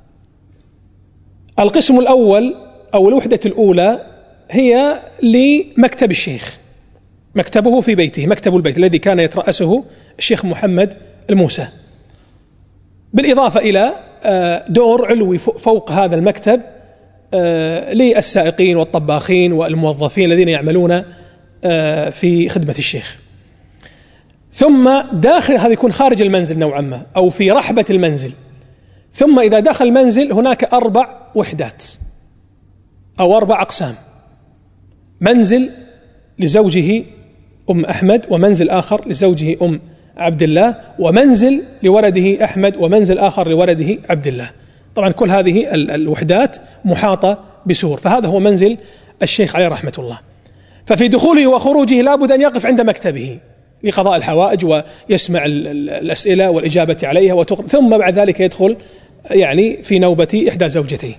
القسم الأول أو الوحدة الأولى هي لمكتب الشيخ، مكتبه في بيته، مكتب البيت الذي كان يترأسه الشيخ محمد الموسى، بالإضافة إلى دور علوي فوق هذا المكتب للسائقين والطباخين والموظفين الذين يعملون في خدمة الشيخ. ثم داخل هذا يكون خارج المنزل نوعا ما أو في رحبة المنزل. ثم إذا دخل المنزل هناك 4 وحدات أو 4 أقسام: منزل لزوجه أم أحمد، ومنزل آخر لزوجه أم عبد الله، ومنزل لولده أحمد، ومنزل آخر لولده عبد الله. طبعا كل هذه الوحدات محاطة بسور. فهذا هو منزل الشيخ عليه رحمة الله. ففي دخوله وخروجه لابد أن يقف عند مكتبه لقضاء الحوائج ويسمع الأسئلة والإجابة عليها ثم بعد ذلك يدخل يعني في نوبة إحدى زوجتيه.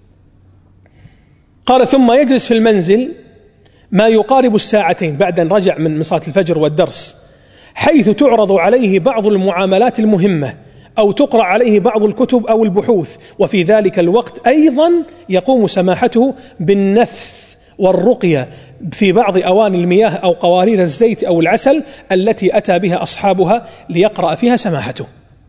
قال ثم يجلس في المنزل ما يقارب 2 ساعات بعد أن رجع من صلاة الفجر والدرس، حيث تعرض عليه بعض المعاملات المهمة أو تقرأ عليه بعض الكتب أو البحوث. وفي ذلك الوقت أيضا يقوم سماحته بالنفث والرقية في بعض أواني المياه أو قوارير الزيت أو العسل التي أتى بها أصحابها ليقرأ فيها سماحته.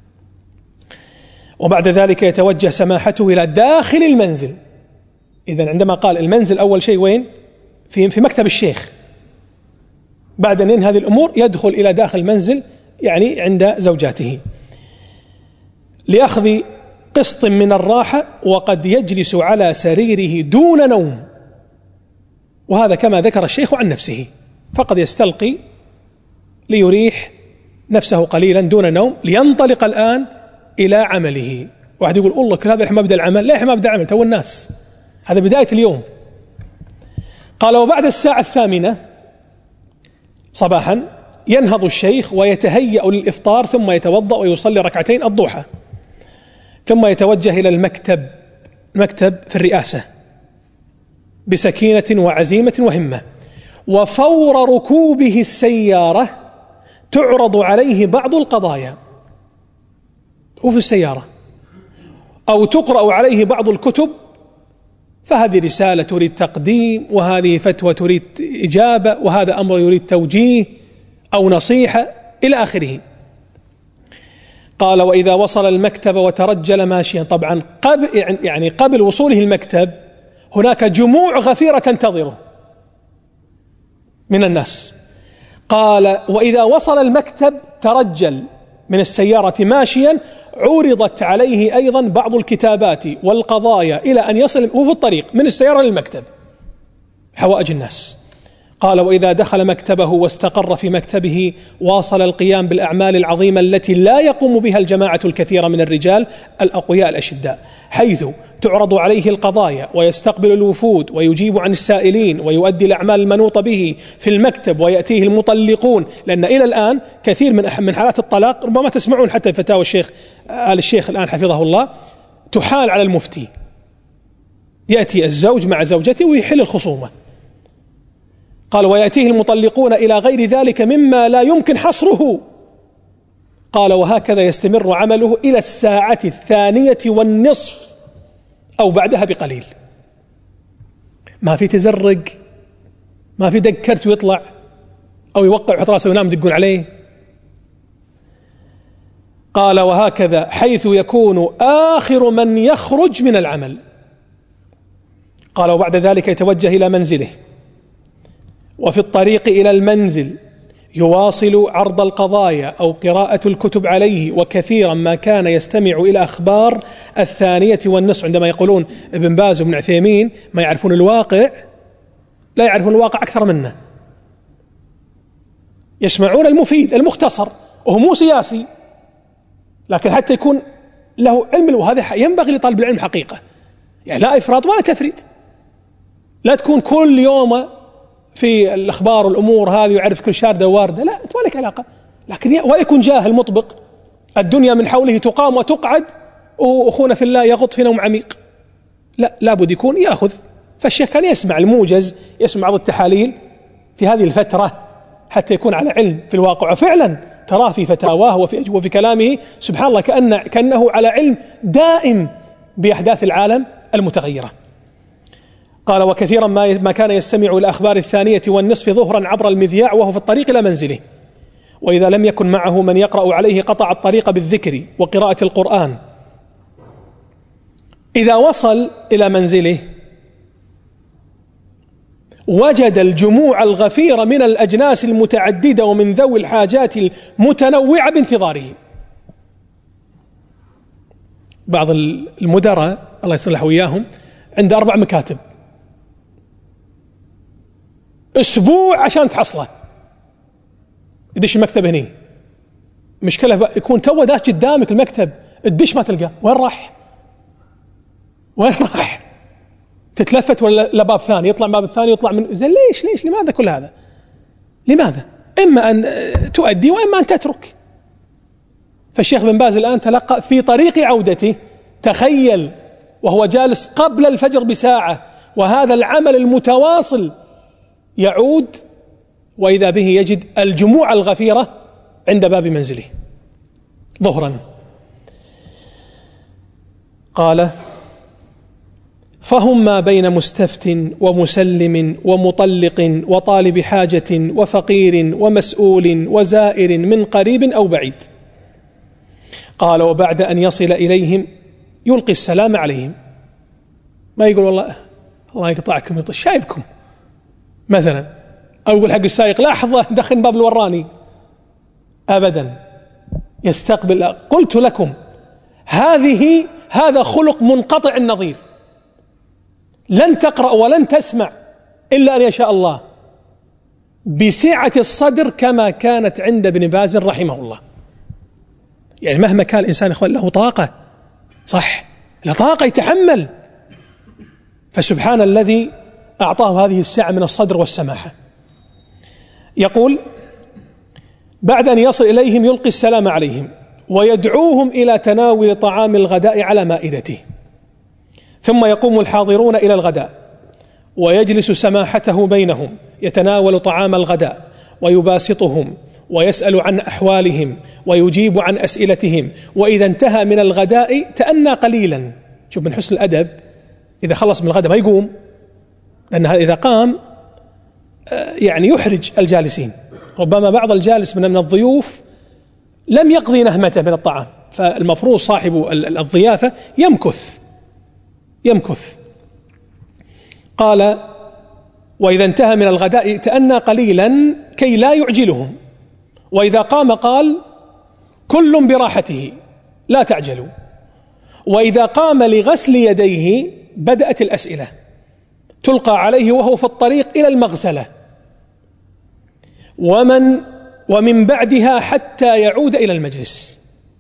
وبعد ذلك يتوجه سماحته إلى داخل المنزل. إذن عندما قال المنزل أول شيء وين؟ في مكتب الشيخ. بعد أن ينهي هذه الأمور يدخل إلى داخل المنزل يعني عند زوجاته لأخذ قسط من الراحة، وقد يجلس على سريره دون نوم وهذا كما ذكر الشيخ عن نفسه، فقد يستلقي ليريح نفسه قليلا دون نوم لينطلق الآن إلى عمله. واحد يقول الله كل هذا ما بدأ العمل، لا ما بدأ العمل تو الناس، هذا بداية اليوم. قال وبعد الساعة 8 صباحا ينهض الشيخ ويتهيأ للإفطار، ثم يتوضأ ويصلي ركعتين الضحى، ثم يتوجه إلى المكتب في الرئاسة بسكينة وعزيمة وهمة. وفور ركوبه السيارة تعرض عليه بعض القضايا، وفي السيارة، أو تقرأ عليه بعض الكتب، فهذه رسالة تريد تقديم، وهذه فتوى تريد إجابة، وهذا أمر يريد توجيه أو نصيحة إلى آخره. قال وإذا وصل المكتب وترجل ماشيا، طبعا قبل وصوله المكتب هناك جموع غفيرة تنتظره من الناس. قال وإذا وصل المكتب ترجل من السيارة ماشيا، عرضت عليه أيضا بعض الكتابات والقضايا إلى أن يصل وفي الطريق من السيارة للمكتب، حوائج الناس. قال وإذا دخل مكتبه واستقر في مكتبه واصل القيام بالأعمال العظيمة التي لا يقوم بها الجماعة الكثيرة من الرجال الأقوياء الأشداء، حيث تعرض عليه القضايا ويستقبل الوفود ويجيب عن السائلين ويؤدي الأعمال المنوطة به في المكتب، ويأتيه المطلقون، لأن إلى الآن كثير من حالات الطلاق ربما تسمعون حتى فتاوى الشيخ الآن حفظه الله تحال على المفتي، يأتي الزوج مع زوجته ويحل الخصومة. قال ويأتيه المطلقون إلى غير ذلك مما لا يمكن حصره. قال وهكذا يستمر عمله إلى الساعة 2:30 أو بعدها بقليل. ما في تزرق، ما في دكرت ويطلع أو يوقع ويحط راسه وينام يدقون عليه. قال وهكذا حيث يكون آخر من يخرج من العمل. قال وبعد ذلك يتوجه إلى منزله، وفي الطريق إلى المنزل يواصل عرض القضايا أو قراءة الكتب عليه، وكثيرا ما كان يستمع إلى أخبار 2:30. عندما يقولون ابن باز وابن عثيمين ما يعرفون الواقع، لا يعرفون الواقع أكثر منا، يسمعون المفيد المختصر وهو مو سياسي، لكن حتى يكون له علم، وهذا ينبغي لطالب العلم حقيقة، يعني لا إفراط ولا تفريط، لا تكون كل يوم في الأخبار والأمور هذه ويعرف كل شاردة وواردة، لا ما لك علاقة. لكن ولا يكون جاهل مطبق، الدنيا من حوله تقام وتقعد وأخونا في الله يغط في نوم عميق، لا، لابد يكون يأخذ. فالشيخ كان يسمع الموجز، يسمع بعض التحاليل في هذه الفترة حتى يكون على علم في الواقع. وفعلا تراه في فتاواه وفي كلامه سبحان الله كأنه على علم دائم بأحداث العالم المتغيرة. قال وكثيرا ما كان يستمع إلى أخبار 2:20 ظهرا عبر المذياع وهو في الطريق إلى منزله، وإذا لم يكن معه من يقرأ عليه قطع الطريق بالذكر وقراءة القرآن. إذا وصل إلى منزله وجد الجموع الغفيرة من الأجناس المتعددة ومن ذوي الحاجات المتنوعة بانتظاره. بعض المدراء الله يصلح وياهم عنده 4 مكاتب، أسبوع عشان تحصله، يدش المكتب هني، مشكلة يكون تو داش قدامك المكتب الدش ما تلقاه، وين راح؟ تتلفت ولا لباب ثاني، يطلع باب الثاني يطلع من زين. ليش لماذا كل هذا؟ لماذا؟ إما أن تؤدي وإما أن تترك. فالشيخ بن باز الآن تلقى في طريق عودته، تخيل وهو جالس قبل الفجر بساعة وهذا العمل المتواصل يعود، وإذا به يجد الجموع الغفيرة عند باب منزله ظهرا. قال فهم ما بين مستفت ومسلم ومطلق وطالب حاجة وفقير ومسؤول وزائر من قريب أو بعيد. قال وبعد أن يصل إليهم يلقي السلام عليهم، ما يقول والله الله يقطعكم يطش شايبكم مثلا، أو يقول حق السائق لحظة دخل باب الوراني، أبدا، يستقبل. قلت لكم هذا خلق منقطع النظير، لن تقرأ ولن تسمع إلا أن يشاء الله بسعة الصدر كما كانت عند ابن باز رحمه الله. يعني مهما كان الإنسان إخوان له طاقة، صح، له طاقة يتحمل، فسبحان الذي أعطاه هذه السعة من الصدر والسماحة. يقول: بعد أن يصل إليهم يلقي السلام عليهم ويدعوهم إلى تناول طعام الغداء على مائدته، ثم يقوم الحاضرون إلى الغداء ويجلس سماحته بينهم يتناول طعام الغداء ويباسطهم ويسأل عن أحوالهم ويجيب عن أسئلتهم، وإذا انتهى من الغداء تأنى قليلا. شوف من حسن الأدب، إذا خلص من الغداء ما يقوم، لأن إذا قام يعني يحرج الجالسين. ربما بعض الجالس من الضيوف لم يقضي نهمته من الطعام، فالمفروض صاحب الضيافة يمكث. قال: وإذا انتهى من الغداء تأنى قليلا كي لا يعجلهم، وإذا قام قال: كل براحته لا تعجلوا. وإذا قام لغسل يديه بدأت الأسئلة تلقى عليه وهو في الطريق إلى المغسلة، ومن بعدها حتى يعود إلى المجلس.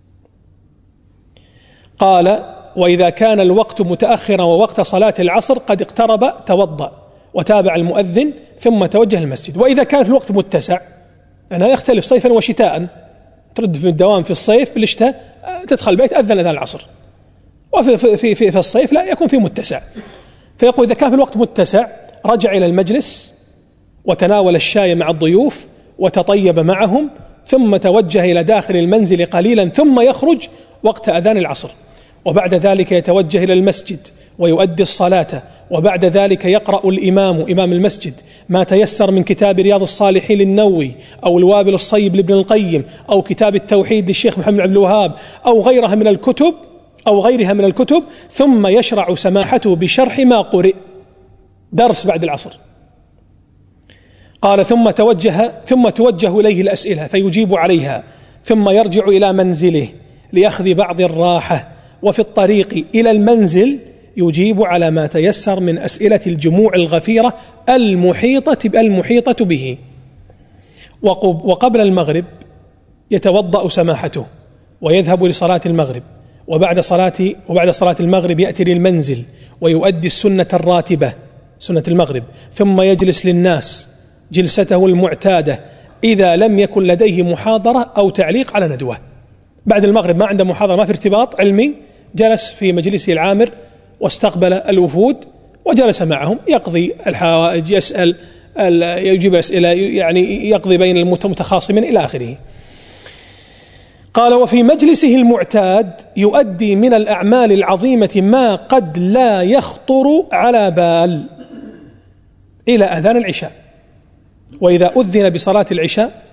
قال: وإذا كان الوقت متأخرا ووقت صلاة العصر قد اقترب توضأ وتابع المؤذن ثم توجه المسجد. وإذا كان في الوقت متسع، أنا يختلف صيفا وشتاء، ترد في الدوام في الصيف، في الشتاء تدخل البيت أذن أذان العصر، وفي الصيف لا يكون في متسع. فيقول: إذا كان في الوقت متسع رجع إلى المجلس وتناول الشاي مع الضيوف وتطيب معهم، ثم توجه إلى داخل المنزل قليلا ثم يخرج وقت أذان العصر، وبعد ذلك يتوجه إلى المسجد ويؤدي الصلاة، وبعد ذلك يقرأ إمام المسجد ما تيسر من كتاب رياض الصالحين للنووي أو الوابل الصيب لابن القيم أو كتاب التوحيد للشيخ محمد عبد الوهاب أو غيرها من الكتب، ثم يشرع سماحته بشرح ما قرئ، درس بعد العصر. قال: ثم توجه إليه الأسئلة فيجيب عليها، ثم يرجع إلى منزله ليأخذ بعض الراحة، وفي الطريق إلى المنزل يجيب على ما تيسر من أسئلة الجموع الغفيرة المحيطة به. وقبل المغرب يتوضأ سماحته ويذهب لصلاة المغرب، وبعد صلاة المغرب يأتي للمنزل ويؤدي السنة الراتبة سنة المغرب، ثم يجلس للناس جلسته المعتادة إذا لم يكن لديه محاضرة أو تعليق على ندوة. بعد المغرب ما عنده محاضرة، ما في ارتباط علمي، جلس في مجلسه العامر واستقبل الوفود وجلس معهم يقضي الحوائج، يسأل، يجيب أسئلة، يعني يقضي بين المتخاصمين إلى آخره. قال: وفي مجلسه المعتاد يؤدي من الأعمال العظيمة ما قد لا يخطر على بال إلى أذان العشاء. وإذا أذن بصلاة العشاء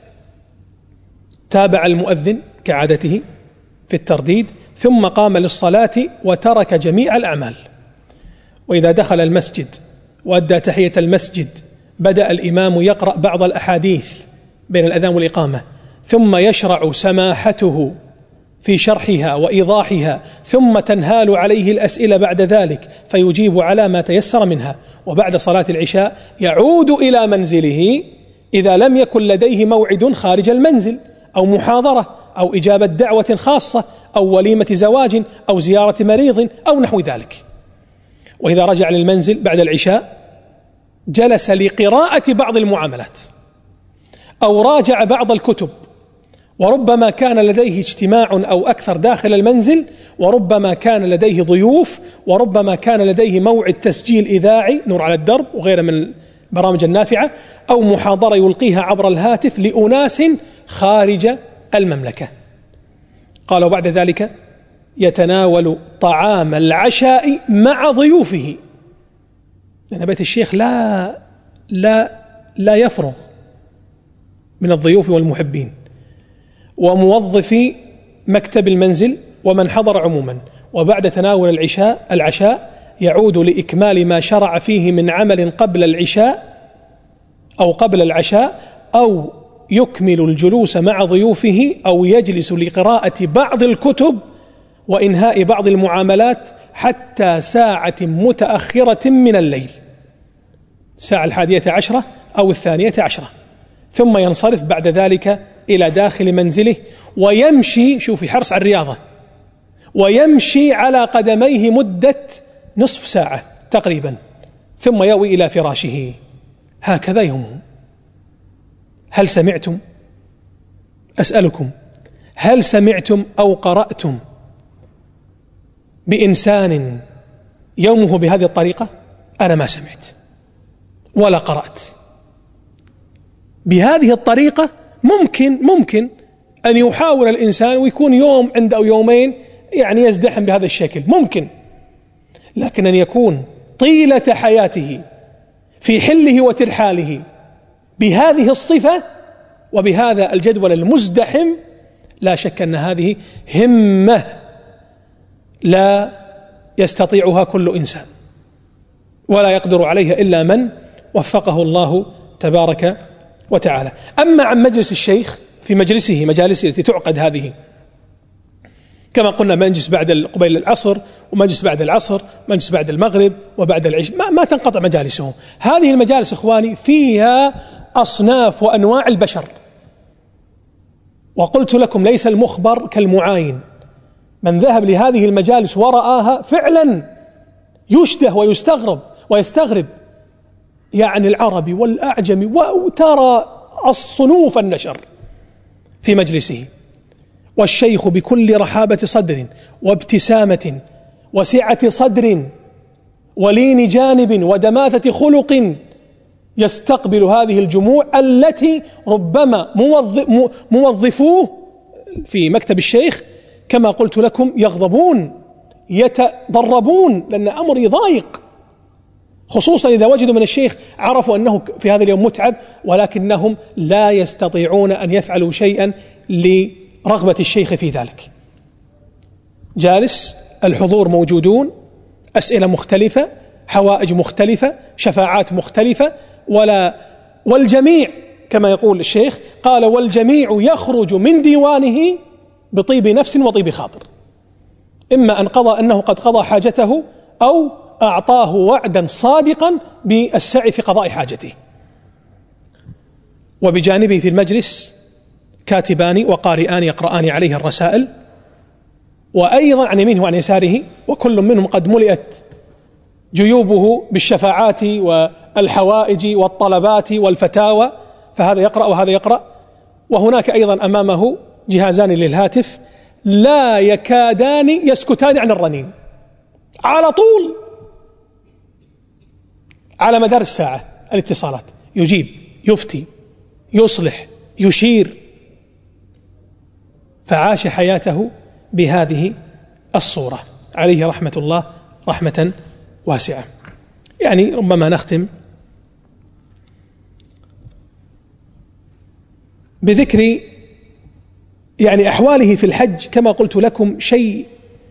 تابع المؤذن كعادته في الترديد، ثم قام للصلاة وترك جميع الأعمال. وإذا دخل المسجد وأدى تحية المسجد بدأ الإمام يقرأ بعض الأحاديث بين الأذان والإقامة، ثم يشرع سماحته في شرحها وإيضاحها، ثم تنهال عليه الأسئلة بعد ذلك فيجيب على ما تيسر منها. وبعد صلاة العشاء يعود إلى منزله إذا لم يكن لديه موعد خارج المنزل أو محاضرة أو إجابة دعوة خاصة أو وليمة زواج أو زيارة مريض أو نحو ذلك. وإذا رجع للمنزل بعد العشاء جلس لقراءة بعض المعاملات أو راجع بعض الكتب، وربما كان لديه اجتماع أو أكثر داخل المنزل، وربما كان لديه ضيوف، وربما كان لديه موعد تسجيل إذاعي نور على الدرب وغيره من البرامج النافعة، أو محاضرة يلقيها عبر الهاتف لأناس خارج المملكة. قال: وبعد ذلك يتناول طعام العشاء مع ضيوفه، لأن بيت الشيخ لا يفرغ من الضيوف والمحبين وموظفي مكتب المنزل ومن حضر عموما. وبعد تناول العشاء يعود لإكمال ما شرع فيه من عمل قبل العشاء أو يكمل الجلوس مع ضيوفه أو يجلس لقراءة بعض الكتب وإنهاء بعض المعاملات حتى ساعة متأخرة من الليل. الساعة 11 أو 12، ثم ينصرف بعد ذلك إلى داخل منزله ويمشي، شوفي حرص على الرياضة، ويمشي على قدميه مدة نصف ساعة تقريبا، ثم يأوي إلى فراشه. هكذا يومه. هل سمعتم، أسألكم، هل سمعتم أو قرأتم بإنسان يومه بهذه الطريقة؟ أنا ما سمعت ولا قرأت. بهذه الطريقة ممكن أن يحاول الإنسان ويكون يوم عنده أو يومين يعني يزدحم بهذا الشكل، ممكن، لكن أن يكون طيلة حياته في حله وترحاله بهذه الصفة وبهذا الجدول المزدحم، لا شك أن هذه همة لا يستطيعها كل إنسان، ولا يقدر عليها إلا من وفقه الله تبارك وتعالى. أما عن مجلس الشيخ في مجالسه التي تعقد هذه، كما قلنا مجلس قبيل العصر، ومجلس بعد العصر، مجلس بعد المغرب وبعد العشاء، ما تنقطع مجالسهم. هذه المجالس إخواني فيها أصناف وأنواع البشر، وقلت لكم ليس المخبر كالمعاين. من ذهب لهذه المجالس ورآها فعلا يشته ويستغرب يعني العربي والأعجمي، وترى الصنوف النشر في مجلسه، والشيخ بكل رحابة صدر وابتسامة وسعة صدر ولين جانب ودماثة خلق يستقبل هذه الجموع التي ربما موظفوه في مكتب الشيخ كما قلت لكم يغضبون يتضربون، لأن أمر يضايق، خصوصا إذا وجدوا من الشيخ عرفوا أنه في هذا اليوم متعب، ولكنهم لا يستطيعون أن يفعلوا شيئا لرغبة الشيخ في ذلك. جالس، الحضور موجودون، أسئلة مختلفة، حوائج مختلفة، شفاعات مختلفة، والجميع كما يقول الشيخ قال: والجميع يخرج من ديوانه بطيب نفس وطيب خاطر، إما أنه قد قضى حاجته أو أعطاه وعدا صادقا بالسعي في قضاء حاجته. وبجانبه في المجلس كاتبان وقارئان يقرآن عليه الرسائل، وأيضا عن يمينه وعن يساره، وكل منهم قد ملئت جيوبه بالشفاعات والحوائج والطلبات والفتاوى، فهذا يقرأ وهذا يقرأ. وهناك أيضا أمامه جهازان للهاتف لا يكادان يسكتان عن الرنين، على طول على مدار الساعة الاتصالات، يجيب، يفتي، يصلح، يشير. فعاش حياته بهذه الصورة عليه رحمة الله رحمة واسعة. يعني ربما نختم بذكر يعني أحواله في الحج. كما قلت لكم شيء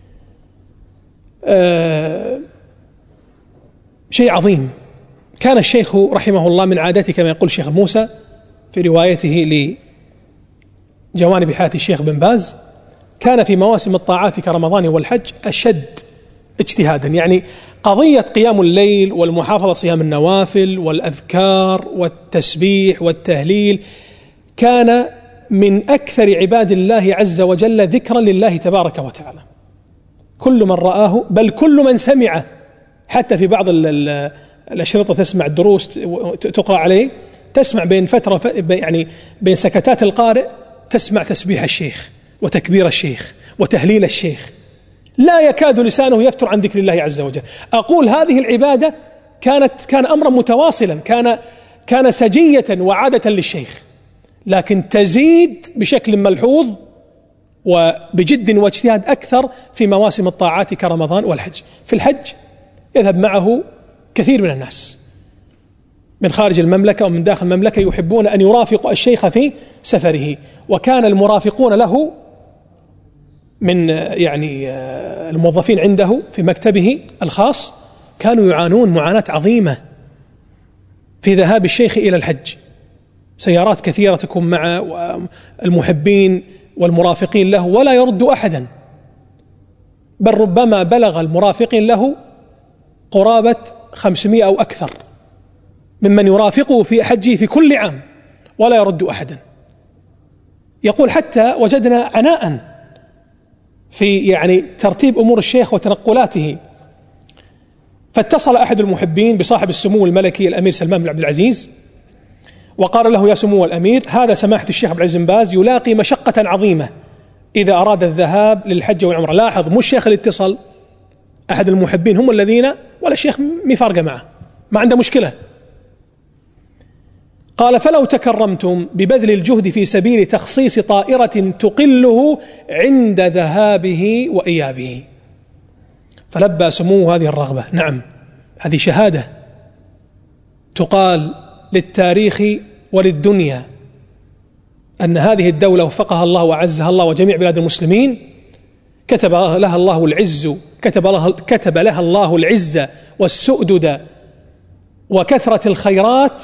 عظيم. كان الشيخ رحمه الله من عادته كما يقول الشيخ موسى في روايته لجوانب حياة الشيخ بن باز، كان في مواسم الطاعات كرمضان والحج أشد اجتهادا. يعني قضية قيام الليل والمحافظة صيام النوافل والأذكار والتسبيح والتهليل كان من أكثر عباد الله عز وجل ذكرا لله تبارك وتعالى. كل من رآه بل كل من سمعه، حتى في بعض الأشرطة تسمع الدروس تقرأ عليه، تسمع بين فترة يعني بين سكتات القارئ تسمع تسبيح الشيخ وتكبير الشيخ وتهليل الشيخ، لا يكاد لسانه يفتر عن ذكر الله عز وجل. أقول هذه العبادة كان أمرا متواصلا، كان سجية وعادة للشيخ، لكن تزيد بشكل ملحوظ وبجد واجتهاد أكثر في مواسم الطاعات كرمضان والحج. في الحج يذهب معه كثير من الناس من خارج المملكة ومن داخل المملكة يحبون أن يرافقوا الشيخ في سفره، وكان المرافقون له من يعني الموظفين عنده في مكتبه الخاص كانوا يعانون معاناة عظيمة في ذهاب الشيخ إلى الحج. سيارات كثيرة تكون مع المحبين والمرافقين له ولا يرد أحدا، بل ربما بلغ المرافقين له قرابة 500 أو أكثر ممن يرافقه في حجه في كل عام ولا يرد أحدا. يقول حتى وجدنا عناء في يعني ترتيب أمور الشيخ وتنقلاته، فاتصل أحد المحبين بصاحب السمو الملكي الأمير سلمان بن عبد العزيز وقال له: يا سمو الأمير، هذا سماحة الشيخ عبد العزيز بن باز يلاقي مشقة عظيمة إذا أراد الذهاب للحج والعمرة. لاحظ، مو الشيخ اللي اتصل، أحد المحبين هم الذين، ولا الشيخ مفارقة معه، ما عنده مشكلة. قال: فلو تكرمتم ببذل الجهد في سبيل تخصيص طائرة تقله عند ذهابه وإيابه. فلبى سموه هذه الرغبة. نعم، هذه شهادة تقال للتاريخ وللدنيا أن هذه الدولة وفقها الله وعزها الله وجميع بلاد المسلمين كتب لها الله العز، كتب لها الله العزة والسؤدد وكثرة الخيرات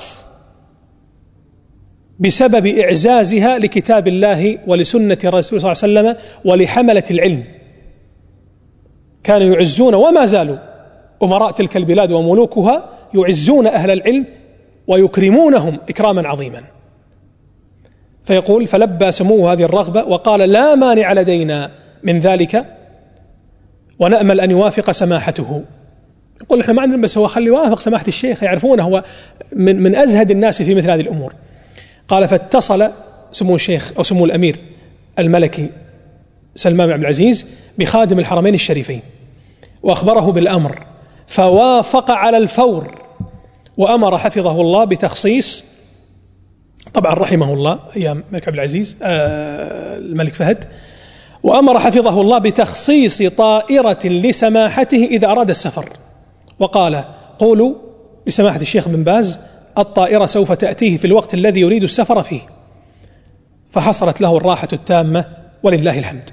بسبب إعزازها لكتاب الله ولسنة الرسول صلى الله عليه وسلم ولحملة العلم. كانوا يعزون وما زالوا أمراء تلك البلاد وملوكها يعزون أهل العلم ويكرمونهم إكراما عظيما. فيقول: فلبى سموه هذه الرغبة وقال: لا مانع لدينا من ذلك ونأمل أن يوافق سماحته. يقول: إحنا ما عندنا، بس هو خلي يوافق سماحة الشيخ، يعرفونه هو من أزهد الناس في مثل هذه الأمور. قال: فاتصل سمو الشيخ أو سمو الأمير الملكي سلمان بن عبد العزيز بخادم الحرمين الشريفين وأخبره بالأمر، فوافق على الفور وأمر حفظه الله بتخصيص، طبعا رحمه الله أيام الملك عبد العزيز الملك فهد، وأمر حفظه الله بتخصيص طائرة لسماحته إذا أراد السفر، وقال: قولوا لسماحة الشيخ بن باز الطائرة سوف تأتيه في الوقت الذي يريد السفر فيه. فحصلت له الراحة التامة ولله الحمد.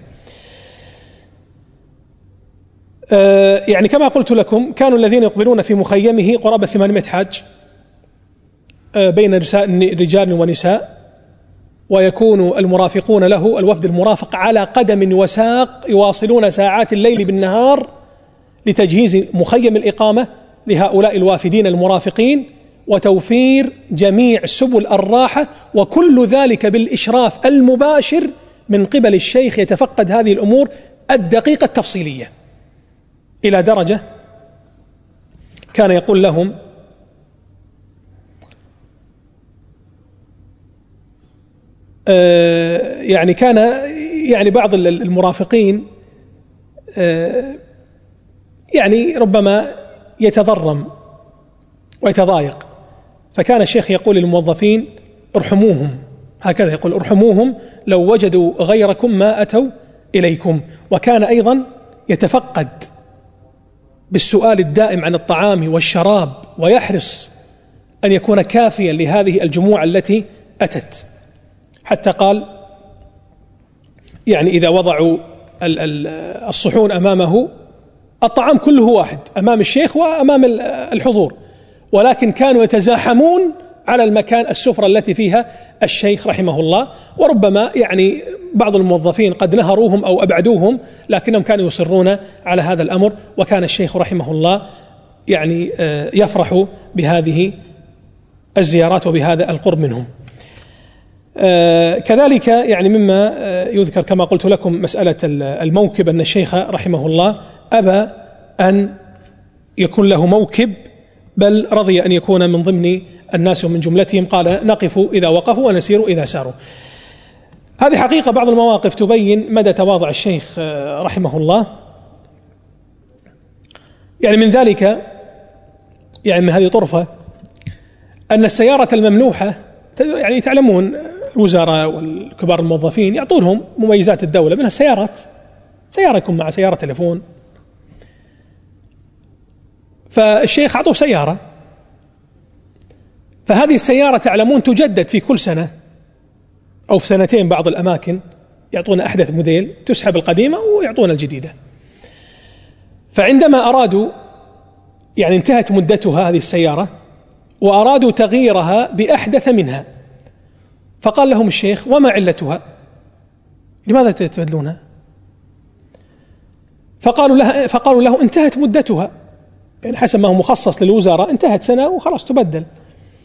يعني كما قلت لكم، كانوا الذين يقبلون في مخيمه قرابة 800 حاج بين رجال ونساء، ويكون المرافقون له الوفد المرافق على قدم وساق يواصلون ساعات الليل بالنهار لتجهيز مخيم الإقامة لهؤلاء الوافدين المرافقين وتوفير جميع سبل الراحة، وكل ذلك بالإشراف المباشر من قبل الشيخ يتفقد هذه الأمور الدقيقة التفصيلية، إلى درجة كان يقول لهم: يعني كان يعني بعض المرافقين يعني ربما يتضرم ويتضايق، فكان الشيخ يقول للموظفين: ارحموهم، هكذا يقول: ارحموهم لو وجدوا غيركم ما أتوا إليكم. وكان أيضا يتفقد بالسؤال الدائم عن الطعام والشراب، ويحرص أن يكون كافيا لهذه الجموع التي أتت، حتى قال يعني إذا وضعوا الصحون أمامه الطعام كله واحد أمام الشيخ وأمام الحضور، ولكن كانوا يتزاحمون على المكان السفرة التي فيها الشيخ رحمه الله. وربما يعني بعض الموظفين قد نهروهم أو أبعدوهم، لكنهم كانوا يصرون على هذا الأمر، وكان الشيخ رحمه الله يعني يفرح بهذه الزيارات وبهذا القرب منهم. كذلك يعني مما يذكر كما قلت لكم مسألة الموكب، أن الشيخ رحمه الله أبى أن يكون له موكب، بل رضي أن يكون من ضمن الناس ومن جملتهم. قال: نقف إذا وقفوا ونسير إذا ساروا. هذه حقيقة بعض المواقف تبين مدى تواضع الشيخ رحمه الله. يعني من ذلك، يعني من هذه طرفة، أن السيارة الممنوحة، يعني تعلمون الوزراء والكبار الموظفين يعطونهم مميزات الدولة، منها السيارات، سيارة يكون مع سيارة تليفون. فالشيخ أعطوه سيارة، فهذه السيارة تعلمون تجدد في كل سنة أو في سنتين، بعض الأماكن يعطون أحدث موديل، تسحب القديمة ويعطون الجديدة. فعندما أرادوا يعني انتهت مدتها هذه السيارة وأرادوا تغييرها بأحدث منها، فقال لهم الشيخ: وما علتها؟ لماذا تبدلونها؟ فقالوا له: انتهت مدتها، يعني حسب ما هو مخصص للوزارة، انتهت سنة وخلاص تبدل.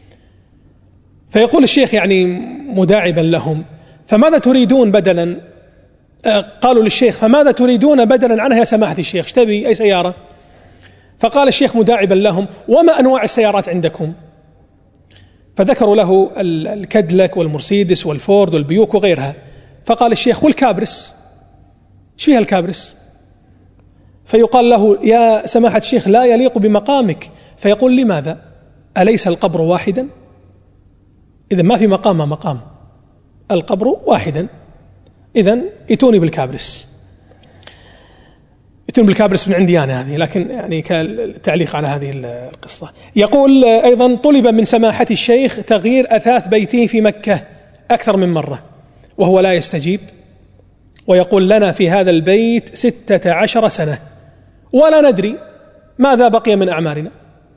فيقول الشيخ يعني مداعبا لهم: فماذا تريدون بدلا؟ قالوا للشيخ: فماذا تريدون بدلا عنها يا سماحة الشيخ؟ ايش تبي؟ أي سيارة؟ فقال الشيخ مداعبا لهم: وما أنواع السيارات عندكم؟ فذكروا له الكادلك والمرسيدس والفورد والبيوك وغيرها. فقال الشيخ: والكابرس؟ ايش فيها الكابرس؟ فيقال له: يا سماحة الشيخ لا يليق بمقامك. فيقول: لماذا؟ أليس القبر واحدا؟ إذا ما في مقام مقام، القبر واحدا، إذن ائتوني بالكابرس. ائتوني بالكابرس من عندي أنا هذه، لكن يعني كالتعليق على هذه القصة. يقول أيضا: طلب من سماحة الشيخ تغيير أثاث بيته في مكة أكثر من مرة وهو لا يستجيب، ويقول: لنا في هذا البيت 16 سنة ولا ندري ماذا بقي من أعمارنا،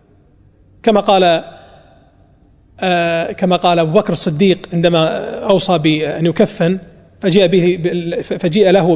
كما قال أبو بكر الصديق عندما أوصى بأن يكفن فجيء له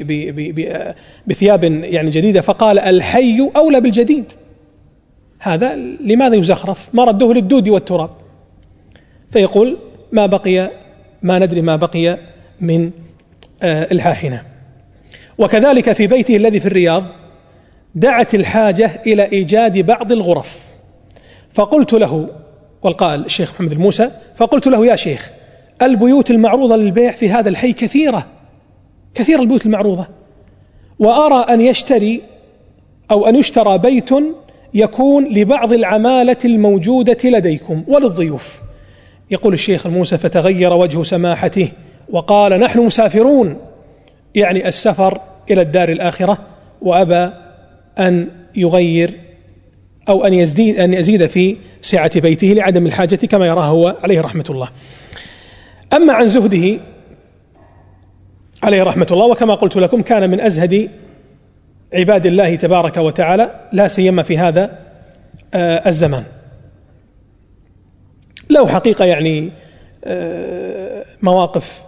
بثياب يعني جديدة، فقال: الحي أولى بالجديد، هذا لماذا يزخرف؟ ما رده للدود والتراب. فيقول: ما ندري ما بقي من الحاحنة. وكذلك في بيته الذي في الرياض دعت الحاجة إلى إيجاد بعض الغرف، فقلت له، والقائل الشيخ محمد الموسى، فقلت له: يا شيخ، البيوت المعروضة للبيع في هذا الحي كثيرة البيوت المعروضة، وأرى أن يشترى بيت يكون لبعض العمالة الموجودة لديكم وللضيوف. يقول الشيخ الموسى: فتغير وجه سماحته وقال: نحن مسافرون، يعني السفر إلى الدار الآخرة، وأبى أن يغير أو أن يزيد في سعة بيته لعدم الحاجة كما يراه هو عليه رحمة الله. أما عن زهده عليه رحمة الله، وكما قلت لكم كان من أزهد عباد الله تبارك وتعالى، لا سيما في هذا الزمان. له حقيقة يعني مواقف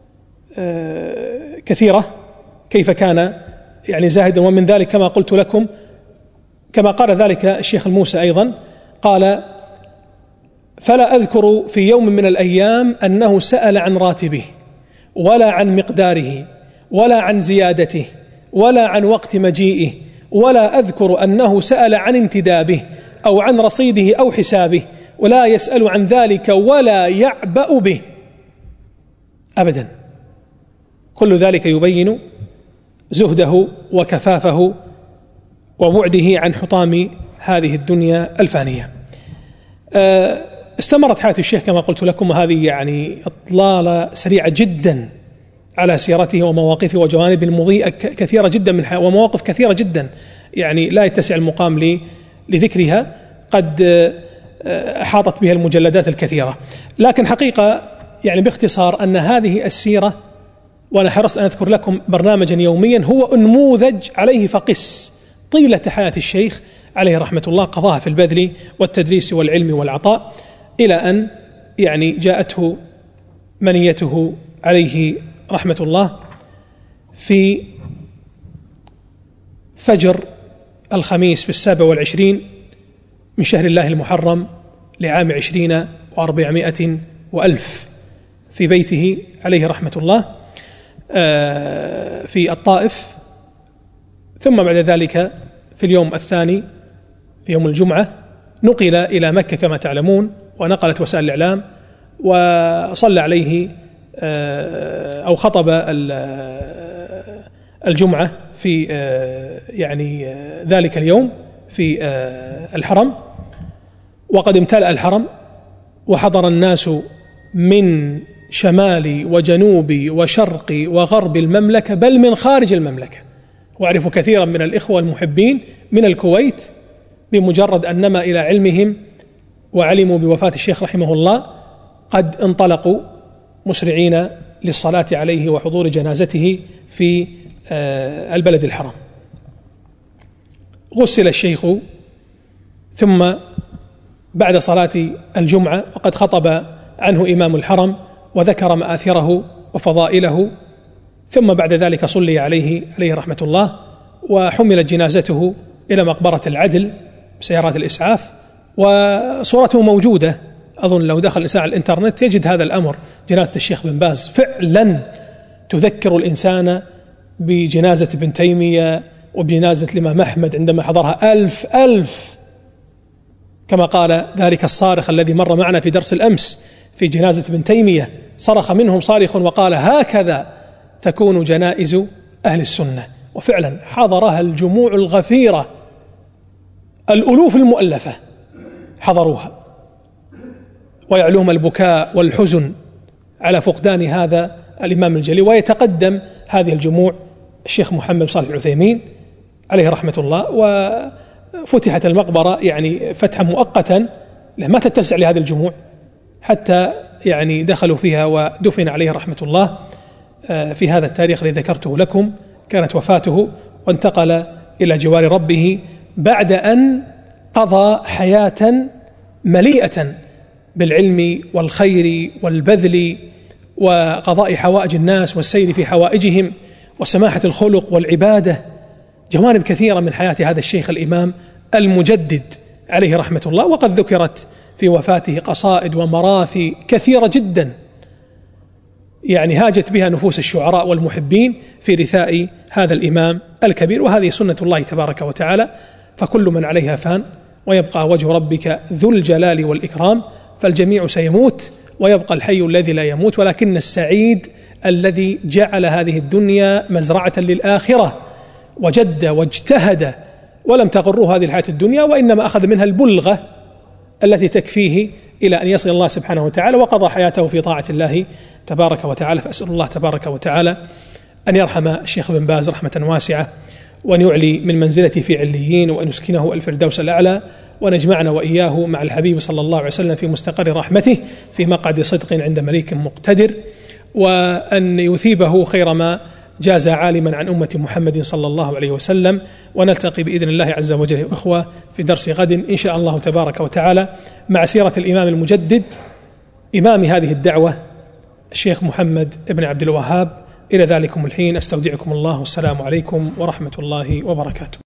كثيرة كيف كان يعني زاهدا، ومن ذلك كما قلت لكم، كما قال ذلك الشيخ الموسى أيضا، قال: فلا أذكر في يوم من الأيام أنه سأل عن راتبه ولا عن مقداره ولا عن زيادته ولا عن وقت مجيئه، ولا أذكر أنه سأل عن انتدابه أو عن رصيده أو حسابه، ولا يسأل عن ذلك ولا يعبأ به أبدا. كل ذلك يبين زهده وكفافه وبعده عن حطام هذه الدنيا الفانية. استمرت حياة الشيخ كما قلت لكم، وهذه يعني إطلالة سريعة جدا على سيرته ومواقفه وجوانب المضيئة كثيرة جدا من حياة، ومواقف كثيرة جدا يعني لا يتسع المقام لذكرها، قد أحاطت بها المجلدات الكثيرة. لكن حقيقة يعني باختصار أن هذه السيرة، وأنا حرصت أن أذكر لكم برنامجا يوميا هو أنموذج عليه فقس طيلة حياة الشيخ عليه رحمة الله، قضاها في البذل والتدريس والعلم والعطاء، إلى أن يعني جاءته منيته عليه رحمة الله في فجر الخميس في 27 من شهر الله المحرم لعام 20 و400 وألف في بيته عليه رحمة الله في الطائف. ثم بعد ذلك في اليوم الثاني في يوم الجمعة نقل إلى مكة كما تعلمون، ونقلت وسائل الإعلام، وصلى عليه أو خطب الجمعة في يعني ذلك اليوم في الحرم، وقد امتلأ الحرم وحضر الناس من شمال وجنوب وشرق وغرب المملكة بل من خارج المملكة. وأعرف كثيرا من الإخوة المحبين من الكويت بمجرد أن نما إلى علمهم وعلموا بوفاة الشيخ رحمه الله قد انطلقوا مسرعين للصلاة عليه وحضور جنازته في البلد الحرام. غسل الشيخ ثم بعد صلاة الجمعة وقد خطب عنه إمام الحرم وذكر مآثره وفضائله، ثم بعد ذلك صلي عليه رحمة الله، وحملت جنازته إلى مقبرة العدل بسيارات الإسعاف، وصورته موجودة أظن لو دخل الإنسان على الإنترنت يجد هذا الأمر. جنازة الشيخ بن باز فعلا تذكر الإنسان بجنازة ابن تيمية وبجنازة الإمام أحمد عندما حضرها 1000 كما قال ذلك الصارخ الذي مر معنا في درس الأمس في جنازة ابن تيمية، صرخ منهم صارخ وقال: هكذا تكون جنائز أهل السنة. وفعلا حضرها الجموع الغفيرة، الألوف المؤلفة حضروها، ويعلوم البكاء والحزن على فقدان هذا الإمام الجليل. ويتقدم هذه الجموع الشيخ محمد صالح العثيمين عليه رحمة الله، وفتحت المقبرة يعني فتحا مؤقتا ما تتسع لهذه الجموع حتى يعني دخلوا فيها، ودفن عليه رحمة الله في هذا التاريخ الذي ذكرته لكم. كانت وفاته وانتقل إلى جوار ربه بعد أن قضى حياة مليئة بالعلم والخير والبذل وقضاء حوائج الناس والسير في حوائجهم وسماحة الخلق والعبادة، جوانب كثيرة من حياة هذا الشيخ الإمام المجدد عليه رحمة الله. وقد ذكرت في وفاته قصائد ومراثي كثيرة جدا يعني هاجت بها نفوس الشعراء والمحبين في رثاء هذا الإمام الكبير. وهذه سنة الله تبارك وتعالى، فكل من عليها فان ويبقى وجه ربك ذو الجلال والإكرام، فالجميع سيموت ويبقى الحي الذي لا يموت، ولكن السعيد الذي جعل هذه الدنيا مزرعة للآخرة وجد واجتهد ولم تغره هذه الحياة الدنيا، وإنما أخذ منها البلغة التي تكفيه إلى أن يصل الله سبحانه وتعالى، وقضى حياته في طاعة الله تبارك وتعالى. فأسأل الله تبارك وتعالى أن يرحم الشيخ بن باز رحمة واسعة، وأن يعلي من منزلته في عليين، وأن يسكنه الفردوس الأعلى، ونجمعنا وإياه مع الحبيب صلى الله عليه وسلم في مستقر رحمته في مقعد صدق عند مليك مقتدر، وأن يثيبه خير ما جاز عالما عن أمة محمد صلى الله عليه وسلم. ونلتقي بإذن الله عز وجل أخوة في درس غد إن شاء الله تبارك وتعالى مع سيرة الإمام المجدد إمام هذه الدعوة الشيخ محمد بن عبد الوهاب. إلى ذلكم الحين أستودعكم الله، والسلام عليكم ورحمة الله وبركاته.